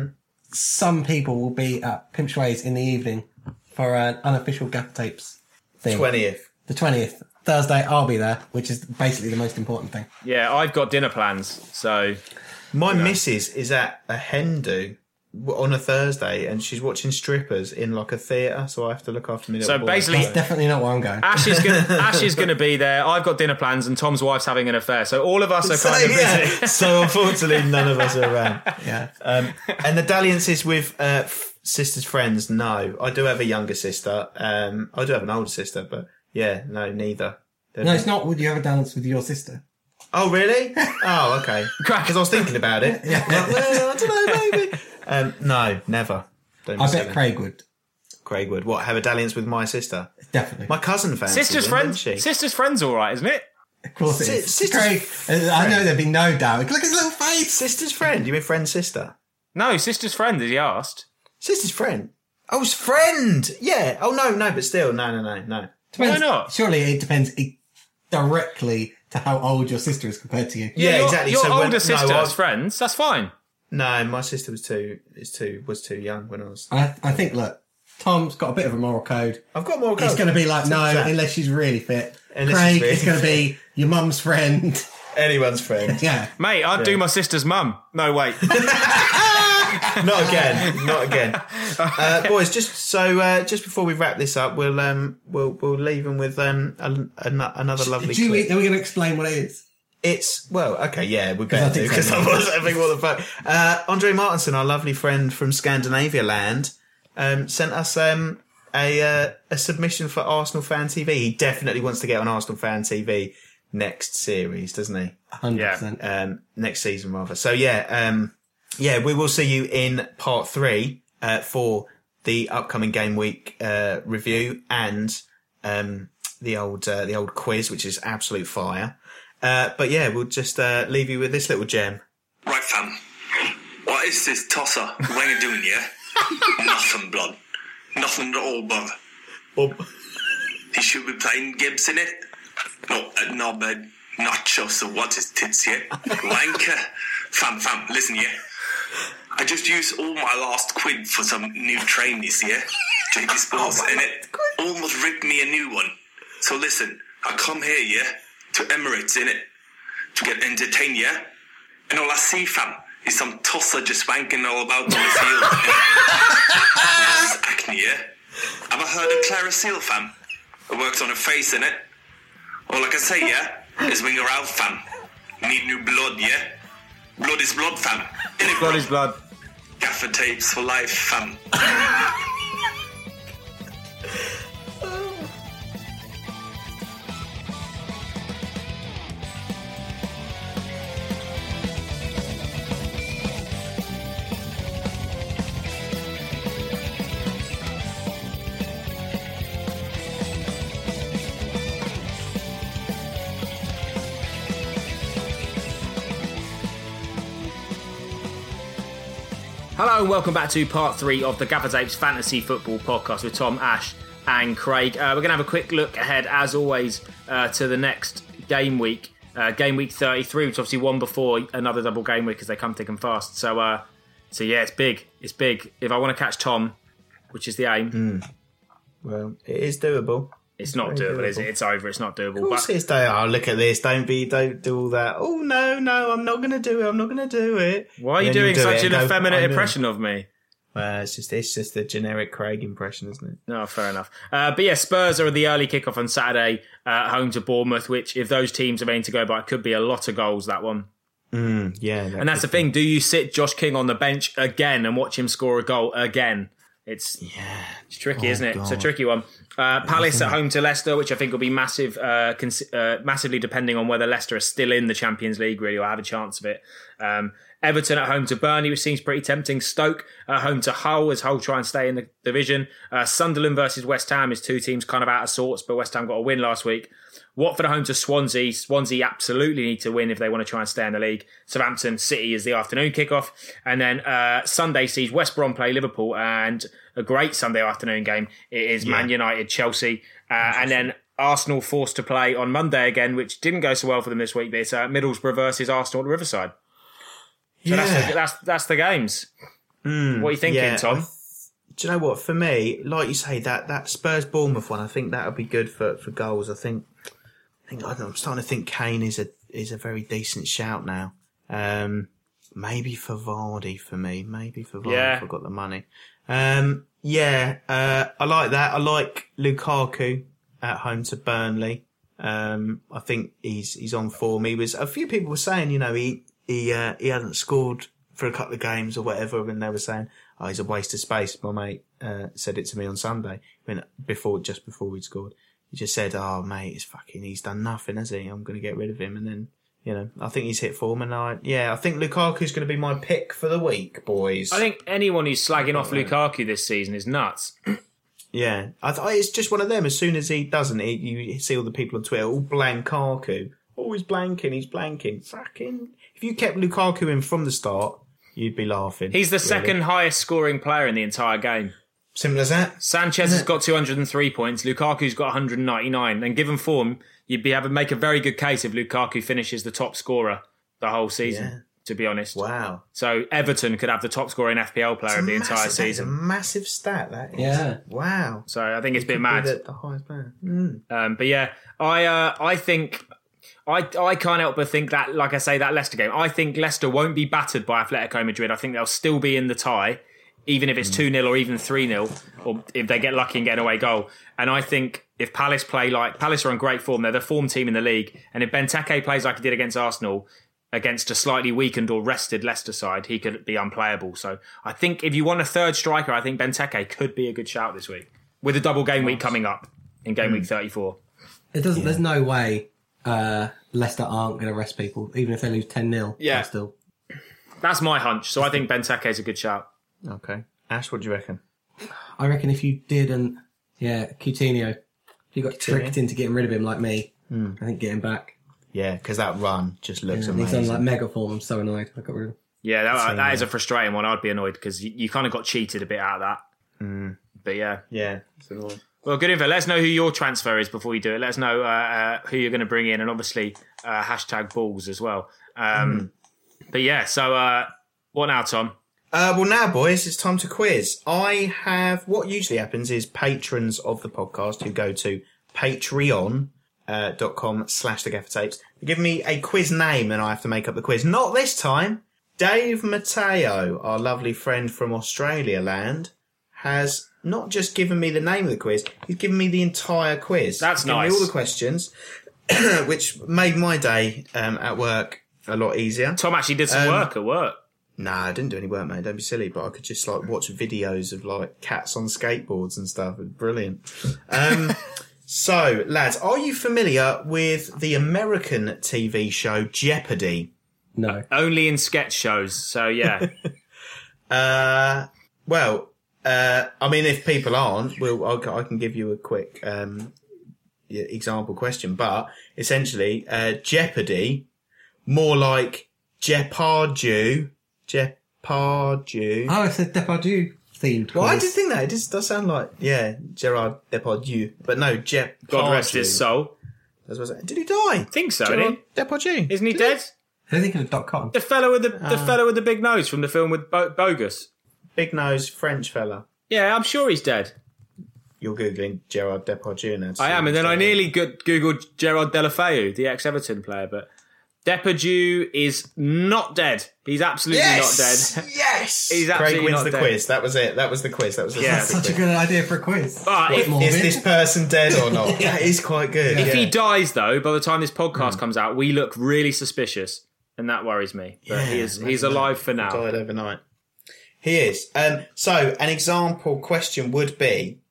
S2: some people will be at Pimpsway's in the evening for an unofficial Gaffer Tapes thing.
S3: Twentieth.
S2: The twentieth. Thursday, I'll be there, which is basically the most important thing.
S1: yeah, I've got dinner plans. So
S3: My missus is at a hen do on a Thursday, and she's watching strippers in like a theatre. So I have to look after me.
S1: So
S3: little boy.
S1: basically-
S2: That's definitely not where I'm going.
S1: Ash is gonna Ash is gonna be there. I've got dinner plans, and Tom's wife's having an affair. So all of us are
S3: So,
S1: kind of
S3: yeah.
S1: busy.
S3: So unfortunately, none of us are around.
S2: Yeah.
S3: Um, and the dalliances with uh, f- sisters' friends, no. I do have a younger sister. Um, I do have an older sister, but yeah, no, neither.
S2: No, it's not. Would you have a dance with your sister?
S3: Oh, really? Oh, okay. Because I was thinking about it.
S2: Yeah.
S3: Like, well, I don't know, maybe. Um, no, never. Don't
S2: I
S3: miss
S2: bet
S3: it.
S2: Craig would.
S3: Craig would. What, have a dalliance with my sister?
S2: Definitely.
S3: My cousin fancies
S1: Sister's
S3: him,
S1: friends.
S3: didn't she?
S1: Sister's friends, all right, isn't it?
S2: Of course it
S3: Si-
S2: is.
S3: sister's
S2: Craig,
S3: friend.
S2: I know there'd be no doubt. Look at his little face.
S3: Sister's friend? You mean friend's sister?
S1: No, sister's friend. As he asked.
S3: Sister's friend. Oh, it's friend. Yeah. Oh, no, no, but still. No, no, no, no.
S2: Depends,
S1: Why not?
S2: Surely it depends directly to how old your sister is compared to you.
S3: Yeah,
S1: your,
S3: exactly.
S1: Your
S3: So when-
S1: older
S3: no,
S1: sister
S3: I-
S1: has friends. That's fine.
S3: No, my sister was too, is too, was too young when I was.
S2: I, I think, look, Tom's got a bit of a moral code.
S3: I've got more.
S2: It's going to be like, no,
S3: Exactly.
S2: unless she's really fit.
S3: Unless
S2: Craig,
S3: she's really
S2: it's going to be your mum's friend.
S3: Anyone's friend.
S2: Yeah.
S1: Mate, I'd do my sister's mum. No, wait.
S3: Not again. Not again. Uh, boys, just so uh, just before we wrap this up, we'll um we'll we'll leave them with um a, a, another lovely
S2: Do we,
S3: clip.
S2: are we going to explain what it is?
S3: It's well, okay, yeah, we
S2: I
S3: better do
S2: think
S3: because
S2: so,
S3: I
S2: yeah.
S3: was having all the fun. Uh, Andre Martinson, our lovely friend from Scandinavia land, um, sent us um a uh, a submission for Arsenal Fan T V. He definitely wants to get on Arsenal Fan T V next series, doesn't he?
S2: one hundred percent.
S3: Um, next season rather. So yeah, um, yeah, we will see you in part three uh, for the upcoming game week uh, review and um, the old uh, the old quiz, which is absolute fire. Uh, but yeah, we'll just uh, leave you with this little gem.
S7: Right, fam. What is this tosser Wenger doing, yeah? Nothing, blood. Nothing at all, brother.
S3: Bob.
S7: He should be playing Gibbs in it. No, uh, no, but not just what is tits, yeah? Wanker. Fam, fam, listen, yeah? I just used all my last quid for some new trainees, yeah? J D Sports, and it almost ripped me a new one. So listen, I come here, yeah? To Emirates, innit? To get entertained, yeah? And all I see, fam, is some tosser just wanking all about on the field. This is acne, yeah? Have I heard of Clara Seal, fam? It works on her face, innit? All I can say, yeah, is Winger out, fam. Need new blood, yeah? Blood is blood, fam. Innit,
S1: Blood
S7: bro?
S1: is blood.
S7: Gaffer tapes for life, fam.
S1: Hello and welcome back to part three of the Gaffer Tapes Fantasy Football Podcast with Tom, Ash and Craig. Uh, we're going to have a quick look ahead, as always, uh, to the next game week. Uh, game week thirty-three, which obviously one before another double game week as they come thick and fast. So, uh, so yeah, it's big. It's big. If I want to catch Tom, which is the aim,
S3: Mm. Well, it is doable.
S1: it's not
S3: very
S1: doable, is it?
S3: doable.
S1: It's over. It's not doable.
S3: Of course
S1: But
S3: it's day. Oh, look at this. Don't be, don't do all that. Oh, no, no, I'm not going to do it. I'm not going to do it.
S1: why are you
S3: And then
S1: doing
S3: do
S1: such
S3: it
S1: an
S3: and go,
S1: effeminate
S3: "I'm doing it."
S1: impression of me?
S3: Well, it's just, it's just a generic Craig impression, isn't it?
S1: No, fair enough. Uh, but yeah, Spurs are the early kickoff on Saturday, uh, home to Bournemouth, which, if those teams are aimed to go by, could be a lot of goals, that one.
S3: Mm, yeah.
S1: And that's the thing. Do you sit Josh King on the bench again and watch him score a goal again? It's,
S3: Yeah.
S1: it's tricky,
S3: Oh,
S1: isn't it? It's a
S3: God.
S1: tricky one. Uh, Palace at home to Leicester, which I think will be massive, uh, cons- uh, massively depending on whether Leicester are still in the Champions League, really, or have a chance of it. Um, Everton at home to Burnley, which seems pretty tempting. Stoke at home to Hull, as Hull try and stay in the division. Uh, Sunderland versus West Ham is two teams kind of out of sorts, but West Ham got a win last week. Watford at home to Swansea. Swansea absolutely need to win if they want to try and stay in the league. Southampton City is the afternoon kickoff. And then uh, Sunday sees West Brom play Liverpool, and a great Sunday afternoon game. It is Man United Chelsea. Uh, and then Arsenal forced to play on Monday again, which didn't go so well for them this week, but it's uh, Middlesbrough versus Arsenal at Riverside. So
S3: Yeah.
S1: that's, the, that's that's the games. What are you thinking,
S3: yeah,
S1: Tom?
S3: I th- do you know what? For me, like you say, that, that Spurs Bournemouth one, I think that would be good for, for goals. I think, I think I don't know, I'm starting to think Kane is a is a very decent shout now. Um, maybe for Vardy for me. Maybe for Vardy
S1: Yeah.
S3: if I've got the money. Um, yeah, uh, I like that. I like Lukaku at home to Burnley. Um, I think he's he's on form. He was a few people were saying, you know, he he uh, he hadn't scored for a couple of games or whatever, and they were saying, "Oh, he's a waste of space." My mate uh, said it to me on Sunday when before just before we'd scored. He just said, "Oh, mate, it's fucking he's done nothing, has he? I'm going to get rid of him." And then, you know, I think he's hit form, and I yeah, I think Lukaku's going to be my pick for the week, boys.
S1: I think anyone who's slagging off Lukaku this season is nuts.
S3: Yeah, I th- it's just one of them. As soon as he doesn't, it, you see all the people on Twitter all blankaku. Oh, he's blanking, he's blanking. Fucking, if you kept Lukaku in from the start, You'd be laughing.
S1: He's the
S3: really.
S1: second highest scoring player in the entire game.
S3: Simple as that.
S1: Sanchez has got two hundred three points. Lukaku's got one hundred ninety-nine. And given form, you'd be able to make a very good case if Lukaku finishes the top scorer the whole season,
S3: Yeah.
S1: to be honest.
S3: Wow.
S1: So Everton could have the top scoring F P L player
S3: It's
S1: of
S3: a
S1: the entire
S3: massive- that is a
S1: season.
S3: massive stat, that is.
S2: Yeah.
S3: Wow.
S1: So I think it's a bit
S3: Could be
S1: mad.
S3: The, the highest player. Mm.
S1: Um, but yeah, I uh, I think I I can't help but think that, like I say, that Leicester game. I think Leicester won't be battered by Atletico Madrid. I think they'll still be in the tie, even if it's two nil or even three nil, or if they get lucky and get an away goal. And I think if Palace play like Palace are on great form, they're the form team in the league. And if Benteke plays like he did against Arsenal, against a slightly weakened or rested Leicester side, he could be unplayable. So I think if you want a third striker, I think Benteke could be a good shout this week with a double game week coming up in game week thirty-four.
S2: It doesn't. There's no way uh, Leicester aren't going to rest people, even if they lose ten nil.
S1: Yeah.
S2: Still.
S1: That's my hunch. So I think Benteke is a good shout.
S3: Okay. Ash, what do you reckon?
S2: I reckon if you didn't, yeah, Coutinho, if you got tricked into getting rid of him like me,
S3: Hmm.
S2: I think get him back.
S3: Yeah, because that run just looks
S2: Yeah, he's
S3: amazing.
S2: on like mega form. I'm so annoyed. I got rid of him.
S1: Yeah, that,
S3: Same,
S1: that
S3: yeah.
S1: is a frustrating one. I'd be annoyed because you, you kind of got cheated a bit out of that. But yeah.
S3: yeah, it's annoying.
S1: Well, good info. Let us know who your transfer is before you do it. Let us know uh, uh, who you're going to bring in, and obviously uh, hashtag balls as well. Um, But yeah, so uh, what now, Tom?
S3: Uh, well, now, boys, it's time to quiz. I have what usually happens is patrons of the podcast who go to patreon uh, dot com slash the gaffer tapes. They give me a quiz name, and I have to make up the quiz. Not this time. Dave Mateo, our lovely friend from Australia land, has not just given me the name of the quiz, he's given me the entire quiz.
S1: That's
S3: He's given
S1: nice.
S3: me all the questions, which made my day um, at work a lot easier.
S1: Tom actually did some
S3: Um,
S1: work at work.
S3: Nah, I didn't do any work, mate. Don't be silly. But I could just like watch videos of like cats on skateboards and stuff. It was brilliant. Um, so, lads, are you familiar with the American T V show Jeopardy?
S2: No.
S1: Only in sketch shows. So yeah.
S3: Uh, well, uh, I mean, if people aren't, we'll, I'll, I can give you a quick um, yeah, example question. But essentially, uh, Jeopardy, more like Jeopardy, Jeopardy.
S2: Oh, it's a Depardieu themed.
S3: Well, I
S2: quiz.
S3: did think that. It just does sound like, yeah, Gerard Depardieu. But no, Jeopardy.
S1: God rest his soul.
S3: That's what I said. Did he die?
S1: Think so,
S3: Gerard
S1: isn't
S3: Depardieu.
S1: Isn't he
S3: Did
S1: dead?
S2: They're thinking of dot com.
S1: The fellow with the the fellow with the big nose from the film with Bo- Bogus.
S3: Big nose French fella.
S1: Yeah, I'm sure he's dead.
S3: You're Googling Gerard Depardieu now. to
S1: I
S3: see
S1: am, and
S3: if
S1: then I
S3: he's
S1: nearly go- googled Gerard Delafeu, the ex-Everton player, but Depardieu is not dead. He's absolutely
S3: Yes!
S1: not dead.
S3: Yes!
S1: He's
S3: Craig
S1: absolutely
S3: wins
S1: not
S3: the
S1: dead.
S3: quiz. That was it. That was the quiz. That was the
S1: Yeah.
S3: fantastic
S2: Such a
S3: quiz.
S2: good idea for a quiz.
S1: But if,
S2: Morbid.
S3: Is this person dead or not? That is quite good.
S1: if
S3: yeah.
S1: he dies, though, by the time this podcast
S3: Hmm.
S1: comes out, we look really suspicious, and that worries me. But he is, he's alive for now.
S3: died overnight. He is. Um, so, an example question would be,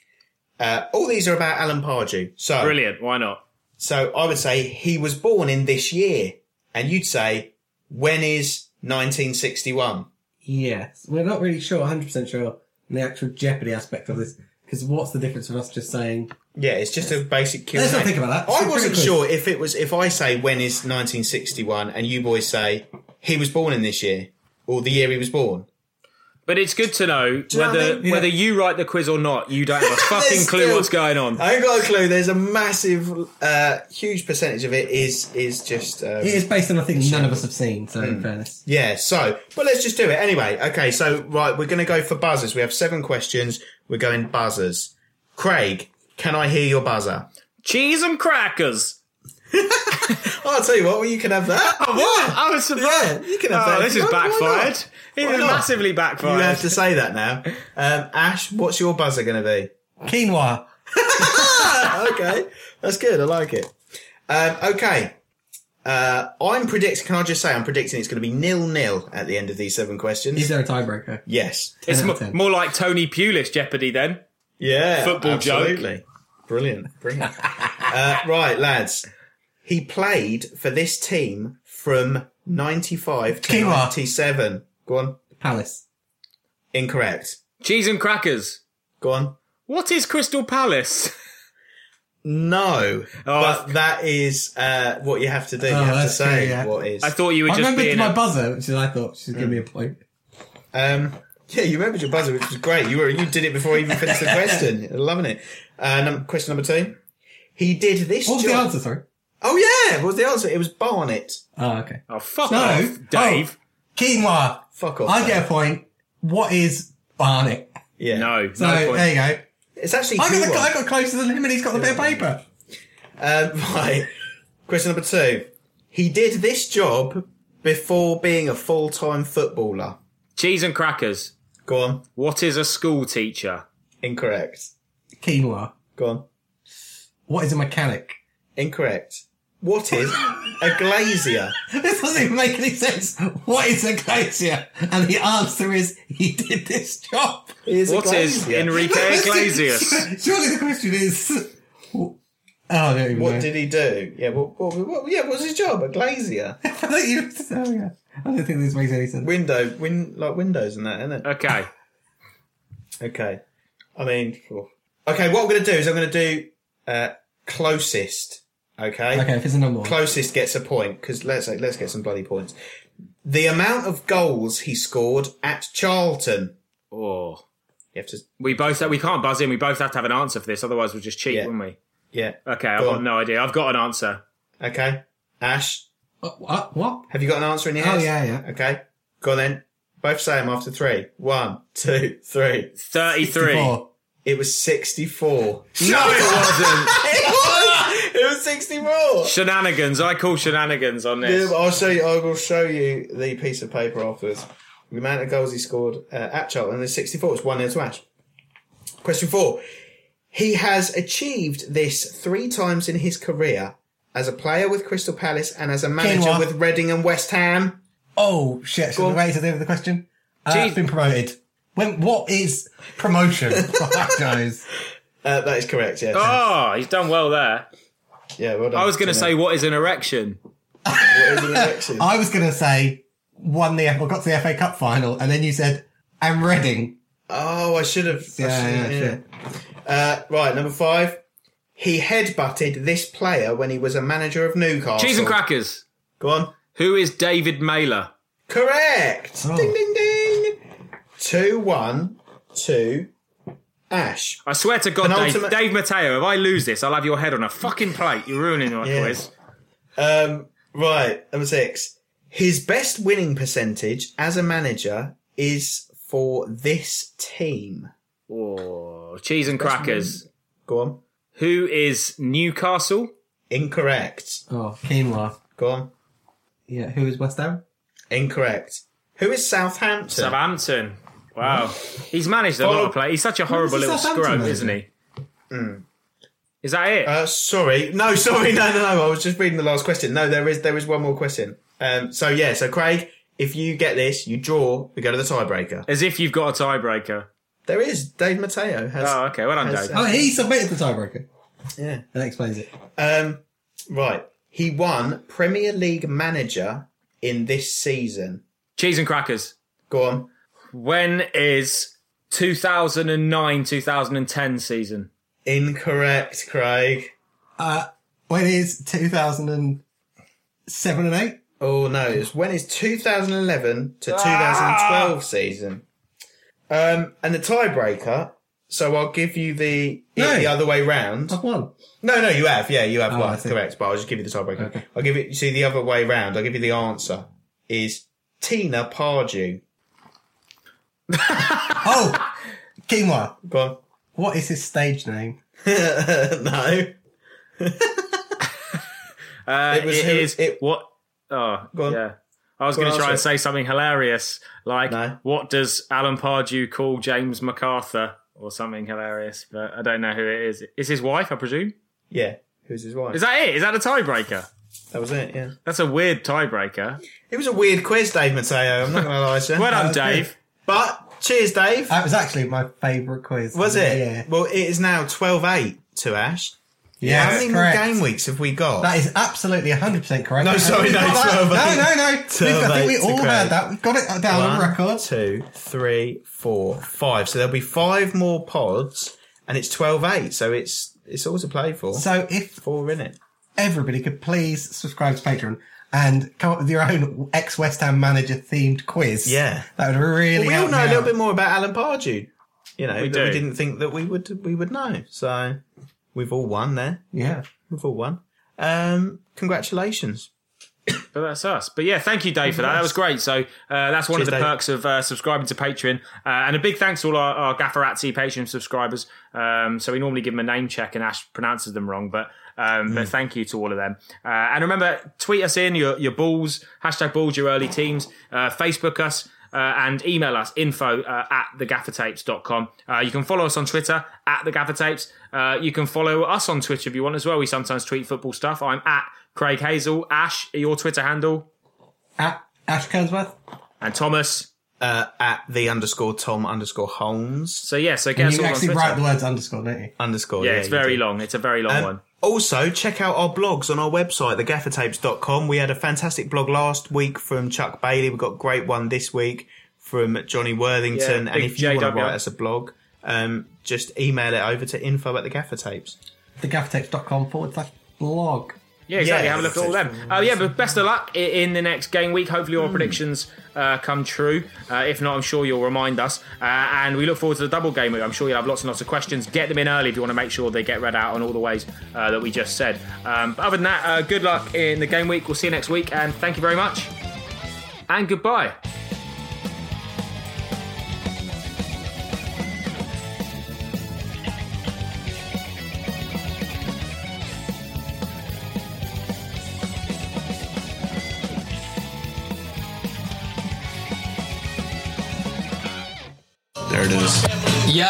S3: uh, all these are about Alan Pardew. So,
S1: Brilliant. Why not?
S3: So I would say he was born in this year. And you'd say, when is nineteen sixty-one?
S2: Yes. We're not really sure, one hundred percent sure, in the actual Jeopardy aspect of this. Because what's the difference with us just saying...
S3: Yeah, it's just a basic Q and A.
S2: Let's not think about that.
S3: I
S2: It's a
S3: wasn't
S2: quiz.
S3: sure if it was, if I say when is nineteen sixty-one and you boys say he was born in this year or the year he was born.
S1: But it's good to know
S3: you know
S1: whether
S3: what I mean?
S1: whether you write the quiz or not. You don't have a fucking
S3: There's
S1: clue
S3: still-
S1: what's going on.
S3: I ain't got a clue. There's a massive, uh, huge percentage of it is, is just, um,
S2: It is based on a thing none of us have seen, so
S3: Hmm.
S2: in fairness.
S3: yeah, so, but let's just do it anyway. Okay, so, right, we're going to go for buzzers. We have seven questions. We're going buzzers. Craig, can I hear your buzzer?
S1: Cheese and crackers.
S3: I'll tell you what, well, you can have that.
S1: Oh, what? I was surprised.
S3: Yeah, you can have
S1: oh,
S3: that.
S1: this is
S3: Why- why
S1: backfired.
S3: not?
S1: It
S3: Why
S1: is
S3: not?
S1: massively
S3: You
S1: backfired.
S3: have to say that now. Um, Ash, what's your buzzer going to be?
S2: Quinoa.
S3: Okay, that's good. I like it. Um, okay. Uh, I'm predicting, can I just say, I'm predicting it's going to be nil-nil at the end of these seven questions.
S2: Is there a tiebreaker?
S3: Yes.
S1: It's
S2: ten out
S1: mo-
S2: of ten.
S1: more like Tony Pulis Jeopardy then.
S3: Yeah.
S1: Football joke.
S3: absolutely. Brilliant. Brilliant. uh, right, lads. He played for this team from ninety-five to
S2: Quinoa.
S3: ninety-seven. Go on.
S2: Palace.
S3: Incorrect.
S1: Cheese and crackers.
S3: Go on.
S1: What is Crystal Palace?
S3: No,
S1: Oh,
S3: but that is uh, what you have to do. You
S2: Oh,
S3: have to
S2: that's
S3: say
S2: true, yeah.
S3: what is.
S1: I thought you were
S2: I
S1: just
S2: remembered
S1: being
S2: my
S1: a,
S2: buzzer, which is I thought she'd give me a point.
S3: Um, yeah, you remembered your buzzer, which was great. You were you did it before you even finished the question. You're loving it. Uh, num- question number two. He did this
S2: What was
S3: job.
S2: the answer, sorry?
S3: Oh yeah, what was the answer? It was Barnet.
S2: Oh, okay.
S1: Oh, fuck
S2: No.
S1: off, Dave.
S2: Oh, quinoa.
S3: Fuck off.
S2: I
S3: Dave.
S2: get a point. What is Barnet?
S3: Yeah.
S1: No,
S2: So,
S1: no point.
S2: there you go.
S3: It's actually
S2: I got, the,
S3: Hoover.
S2: I got closer than him and he's got the bit of paper.
S3: Um, right. Question number two. He did this job before being a full-time footballer.
S1: Cheese and crackers.
S3: Go on.
S1: What is a school teacher?
S3: Incorrect.
S2: Quinoa.
S3: Go on.
S2: What is a mechanic?
S3: Incorrect. What is a glazier?
S2: This doesn't even make any sense. What is a glacier? And the answer is he did this job.
S3: He is a
S1: What is
S3: glazier.
S1: Enrique Iglesias?
S2: Surely the question is... Oh, I don't even
S3: What
S2: know.
S3: did he do? Yeah, what, what, what, yeah, what was his job? A glazier?
S2: I think you... Oh, yeah. I don't think this makes any sense.
S3: Window, win, like windows and that, isn't it?
S1: Okay.
S3: Okay. I mean, oh. okay, what I'm going to do is I'm going to do uh, closest. Okay?
S2: Okay, if it's a number one.
S3: Closest gets a point, because let's, let's get some bloody points. The amount of goals he scored at Charlton.
S1: Oh.
S3: You have to,
S1: We both we can't buzz in. We both have to have an answer for this. Otherwise, we'll just cheat,
S3: Yeah.
S1: wouldn't we?
S3: yeah.
S1: Okay, I've
S3: Go
S1: got
S3: on.
S1: no idea. I've got an answer.
S3: Okay. Ash,
S2: What? What? What?
S3: have you got an answer in your
S2: Oh,
S3: head?
S2: yeah, yeah.
S3: Okay. Go on then. Both say them after three. One, two, three.
S1: Thirty-three.
S2: Four.
S3: It was sixty-four.
S1: No, it wasn't.
S3: It was! It was sixty-four!
S1: Shenanigans. I call shenanigans on
S3: Yeah,
S1: this.
S3: but I'll show you. I will show you the piece of paper afterwards. The amount of goals he scored uh, at Charlton is sixty-four. It's one nil to Ash. Question four. He has achieved this three times in his career as a player with Crystal Palace and as a manager
S2: Quinoa.
S3: with Reading and West Ham.
S2: Oh, shit. Should
S3: Go
S2: we
S3: on.
S2: wait to the end of the question? Uh,
S1: Jeez.
S2: it's been promoted. When? What is promotion? Fuck knows.
S3: Uh, that is correct. Yes.
S1: Oh, he's done well there.
S3: Yeah. Well done.
S1: I was going to say, what is an erection?
S3: What is an election?
S2: I was going to say won the or got to the F A Cup final, and then you said and Reading.
S3: Oh, I should have. I
S2: Yeah,
S3: should have,
S2: yeah,
S3: Uh, right, number five. He headbutted this player when he was a manager of Newcastle.
S1: Cheese and crackers.
S3: Go on.
S1: Who is David Mailer?
S3: Correct.
S2: Oh.
S3: Ding, ding, ding. Two, one, two. Ash.
S1: I swear to God, Dave,
S3: Penultimate-
S1: Dave Mateo, if I lose this, I'll have your head on a fucking plate. You're ruining my
S3: Yeah.
S1: quiz.
S3: Um, right, number six. His best winning percentage as a manager is for this team.
S1: Oh, cheese and crackers.
S3: Go on.
S1: Who is Newcastle?
S3: Incorrect.
S2: Oh, quinoa.
S3: Go on.
S2: Yeah, who is West Ham?
S3: Incorrect. Who is Southampton?
S1: Southampton. Wow. He's managed a lot
S3: Follow-
S1: of play. He's such a horrible
S2: Who's the
S1: little
S2: Southampton
S1: scrub,
S2: manager?
S1: isn't he? Is that it?
S3: Uh, sorry. No, sorry. No, no, no. I was just reading the last question. No, there is there is one more question. Um, so, yeah. So, Craig, if you get this, you draw, we go to the tiebreaker.
S1: As if you've got a tiebreaker.
S3: There is. Dave Mateo has...
S1: Oh, okay. Well done,
S3: has-
S1: Dave.
S2: Oh, he submitted the tiebreaker.
S3: Yeah.
S2: That explains it.
S3: Um, right. He won Premier League Manager in this season.
S1: Cheese and crackers.
S3: Go on.
S1: When is two thousand nine two thousand ten season?
S3: Incorrect, Craig.
S2: Uh, when is two thousand seven and eight?
S3: Oh, no. It's when is two thousand eleven to two thousand twelve season. Um, and the tiebreaker, so I'll give you the
S2: No.
S3: the other way round.
S2: I've won.
S3: No, no, you have. Yeah, you have
S2: Oh, I
S3: one.
S2: see.
S3: Correct. But I'll just give you the tiebreaker.
S2: Okay.
S3: I'll give it, you see, the other way round. I'll give you the answer is Tina Pardew.
S2: Oh, quinoa.
S3: Go on.
S2: What is his stage name?
S3: No.
S1: Uh,
S3: It was
S1: it
S3: who-
S1: is
S3: it-
S1: what? Oh,
S3: Go on.
S1: yeah. I was
S3: Go
S1: going
S3: on,
S1: to try and
S3: answer
S1: say something hilarious, like
S3: No.
S1: what does Alan Pardew call James MacArthur, or something hilarious, but I don't know who it is. Is his wife, I presume?
S3: Yeah. Who's his wife?
S1: Is that it? Is that a tiebreaker?
S3: That was it, yeah.
S1: That's a weird tiebreaker.
S3: It was a weird quiz, Dave Mateo. I'm not going to lie to you.
S1: Well done,
S2: was good.
S1: Dave.
S3: But, cheers, Dave.
S2: That was actually my favourite quiz.
S3: Was it?
S2: Yeah.
S3: Well, it is now twelve eight to Ash.
S2: Yeah,
S3: How many more
S2: correct.
S3: game weeks have we got?
S2: That is absolutely one hundred percent correct.
S3: No,
S2: And
S3: sorry,
S2: we've
S3: no,
S2: got that-
S3: twelve
S2: No,
S3: eight.
S2: no, no. We've- I
S3: twelve
S2: think we
S3: eight to
S2: all
S3: Craig.
S2: heard that. We've got it down on
S3: One,
S2: record.
S3: two, three, four, five. So there'll be five more pods, and it's twelve eight. So it's it's all to play for.
S2: So if
S3: Four in it.
S2: everybody could please subscribe to Patreon and come up with your own ex-West Ham manager themed quiz.
S3: Yeah.
S2: That would really
S3: Well, we all
S2: help
S3: know
S2: me
S3: a little
S2: out.
S3: bit more about Alan Pardew. You know,
S1: We
S3: that
S1: do.
S3: we didn't think that we would we would know. So we've all won there.
S2: Yeah.
S3: We've all won. Um, congratulations.
S1: But that's us. But yeah, thank you, Dave, for that. That was great. So uh, that's one
S3: Cheers,
S1: of the
S3: Dave.
S1: perks of uh, subscribing to Patreon. Uh, and a big thanks to all our, our Gafferazzi Patreon subscribers. Um, so we normally give them a name check and Ash pronounces them wrong. But um,
S3: Mm.
S1: but thank you to all of them. Uh, and remember, tweet us in your, your balls, hashtag balls, your early teams, uh, Facebook us. Uh, and email us info uh, at the gaffer tapes dot com. Uh, you can follow us on Twitter at the gaffer tapes. Uh, you can follow us on Twitch if you want as well. We sometimes tweet football stuff. I'm at Craig Hazel. Ash, your Twitter handle.
S2: At Ash Kernsworth.
S1: And Thomas.
S3: Uh, at the underscore Tom underscore Holmes
S1: So yeah, so get
S2: And
S1: us
S2: you
S1: all on
S2: actually
S1: Twitter.
S2: write the words underscore, don't you?
S3: underscore.
S1: yeah, it's
S3: you
S1: very
S3: do.
S1: long. It's a very long
S3: Um,
S1: one.
S3: Also, check out our blogs on our website, the gaffer tapes dot com. We had a fantastic blog last week from Chuck Bailey. We've got a great one this week from Johnny Worthington.
S1: Yeah,
S3: and
S1: big
S3: if you want to
S1: J W.
S3: write us a blog, um, just email it over to info at the gaffer tapes.
S2: thegaffertapes.com forward slash blog.
S1: Yeah, exactly.
S3: yeah,
S1: Have a look at all them. Oh, yeah, but best of luck i- in the next game week. Hopefully, all our predictions uh, come true. Uh, if not, I'm sure you'll remind us. Uh, and we look forward to the double game week. I'm sure you'll have lots and lots of questions. Get them in early if you want to make sure they get read out on all the ways uh, that we just said. Um, but other than that, uh, good luck in the game week. We'll see you next week. And thank you very much. And goodbye.
S7: There it is.
S5: Yo,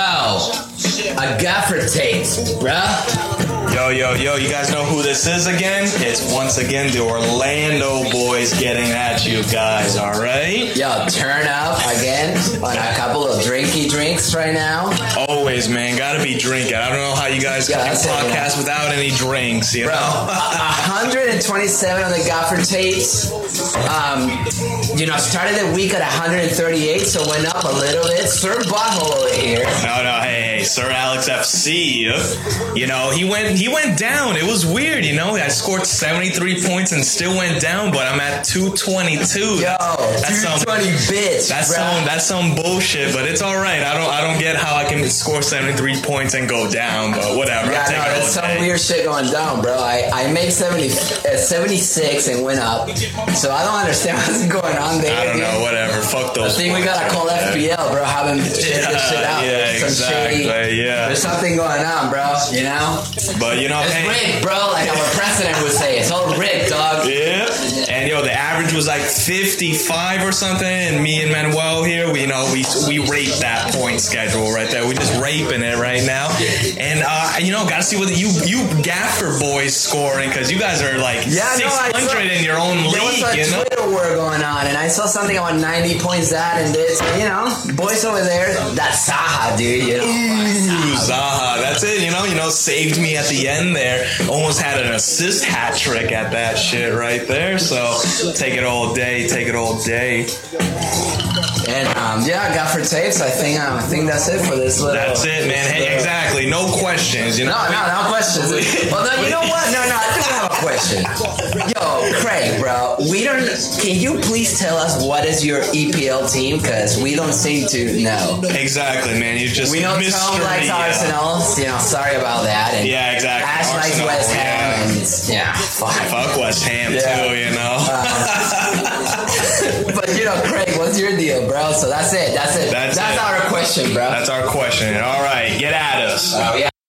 S5: a gaffer tapes, bruh.
S7: Yo, yo, yo, you guys know who this is again? It's once again the Orlando boys getting at you guys, alright?
S5: Yo, turn up again on a couple of drinky drinks right now.
S7: Always, man, gotta be drinking. I don't know how you guys
S5: Yeah,
S7: can
S5: that's it,
S7: podcast without any drinks, you
S5: Bro,
S7: know?
S5: one hundred twenty-seven on the gaffer tapes. Um, you know, started the week at one hundred thirty-eight, so went up a little bit. Sir Butthole over here.
S7: No, no, hey, hey, Sir Alex F C. You know, he went he went down. It was weird, you know. I scored seventy-three points and still went down, but I'm at two twenty-two.
S5: Yo,
S7: that's
S5: two
S7: some
S5: twenty bitch,
S7: That's
S5: bro.
S7: some that's some bullshit, but it's all right. I don't I don't get how I can score seventy-three points and go down, but whatever.
S5: Yeah,
S7: I'll take
S5: no,
S7: it all
S5: there's some
S7: day.
S5: weird shit going down, bro. I, I made seventy, uh, seventy-six and went up, so I don't understand what's going on there.
S7: I don't
S5: dude.
S7: know, whatever. Fuck those.
S5: I think we
S7: points
S5: gotta call
S7: right
S5: F B L, bro. Have him check
S7: Yeah,
S5: this shit out.
S7: yeah,
S5: There's some
S7: exactly,
S5: shady-
S7: yeah.
S5: There's something going on, bro. You know,
S7: there. But you know,
S5: it's
S7: hey,
S5: rigged, bro. Like our president would say, it's all rigged, dog.
S7: yeah. And yo, the average was like fifty-five or something, and me and Manuel here, we you know we we rape that point schedule right there. We just raping it right now, and uh, you know, gotta see what you you Gaffer boys scoring because you guys are like
S5: Yeah, no,
S7: six
S5: I saw-
S7: hundred in your own
S5: There was
S7: league,
S5: a
S7: you know.
S5: Twitter war going on, and I saw something about ninety points that and this. You know, boys over there, that's Saha, dude. You know,
S7: Ooh, Zaha, that's it. You know, you know, saved me at the end there. Almost had an assist hat trick at that shit right there. So take it all day, take it all day.
S5: and um, yeah, I got for tapes. I think um, I think that's it for this little.
S7: That's it, man. Hey, exactly. No questions. You know.
S5: No, no, no questions. Well, no, you know what? No, no, I do have a question. Yo, Craig, bro, we don't. Can you please tell us what is your E P L team? Because we don't seem to know.
S7: Exactly, man. You just
S5: We know
S7: mystery,
S5: Tom likes
S7: yeah.
S5: Arsenal. You know, sorry about that. And
S7: Yeah, exactly.
S5: Ash likes
S7: Arsenal,
S5: West Ham,
S7: yeah.
S5: and it's, yeah, fuck.
S7: Fuck West Ham
S5: Yeah.
S7: too, you know.
S5: But you know, Craig, what's your deal, bro? So that's it. That's it.
S7: That's
S5: That's
S7: it.
S5: our question, bro.
S7: That's our question. All right, get at us.
S5: Oh yeah.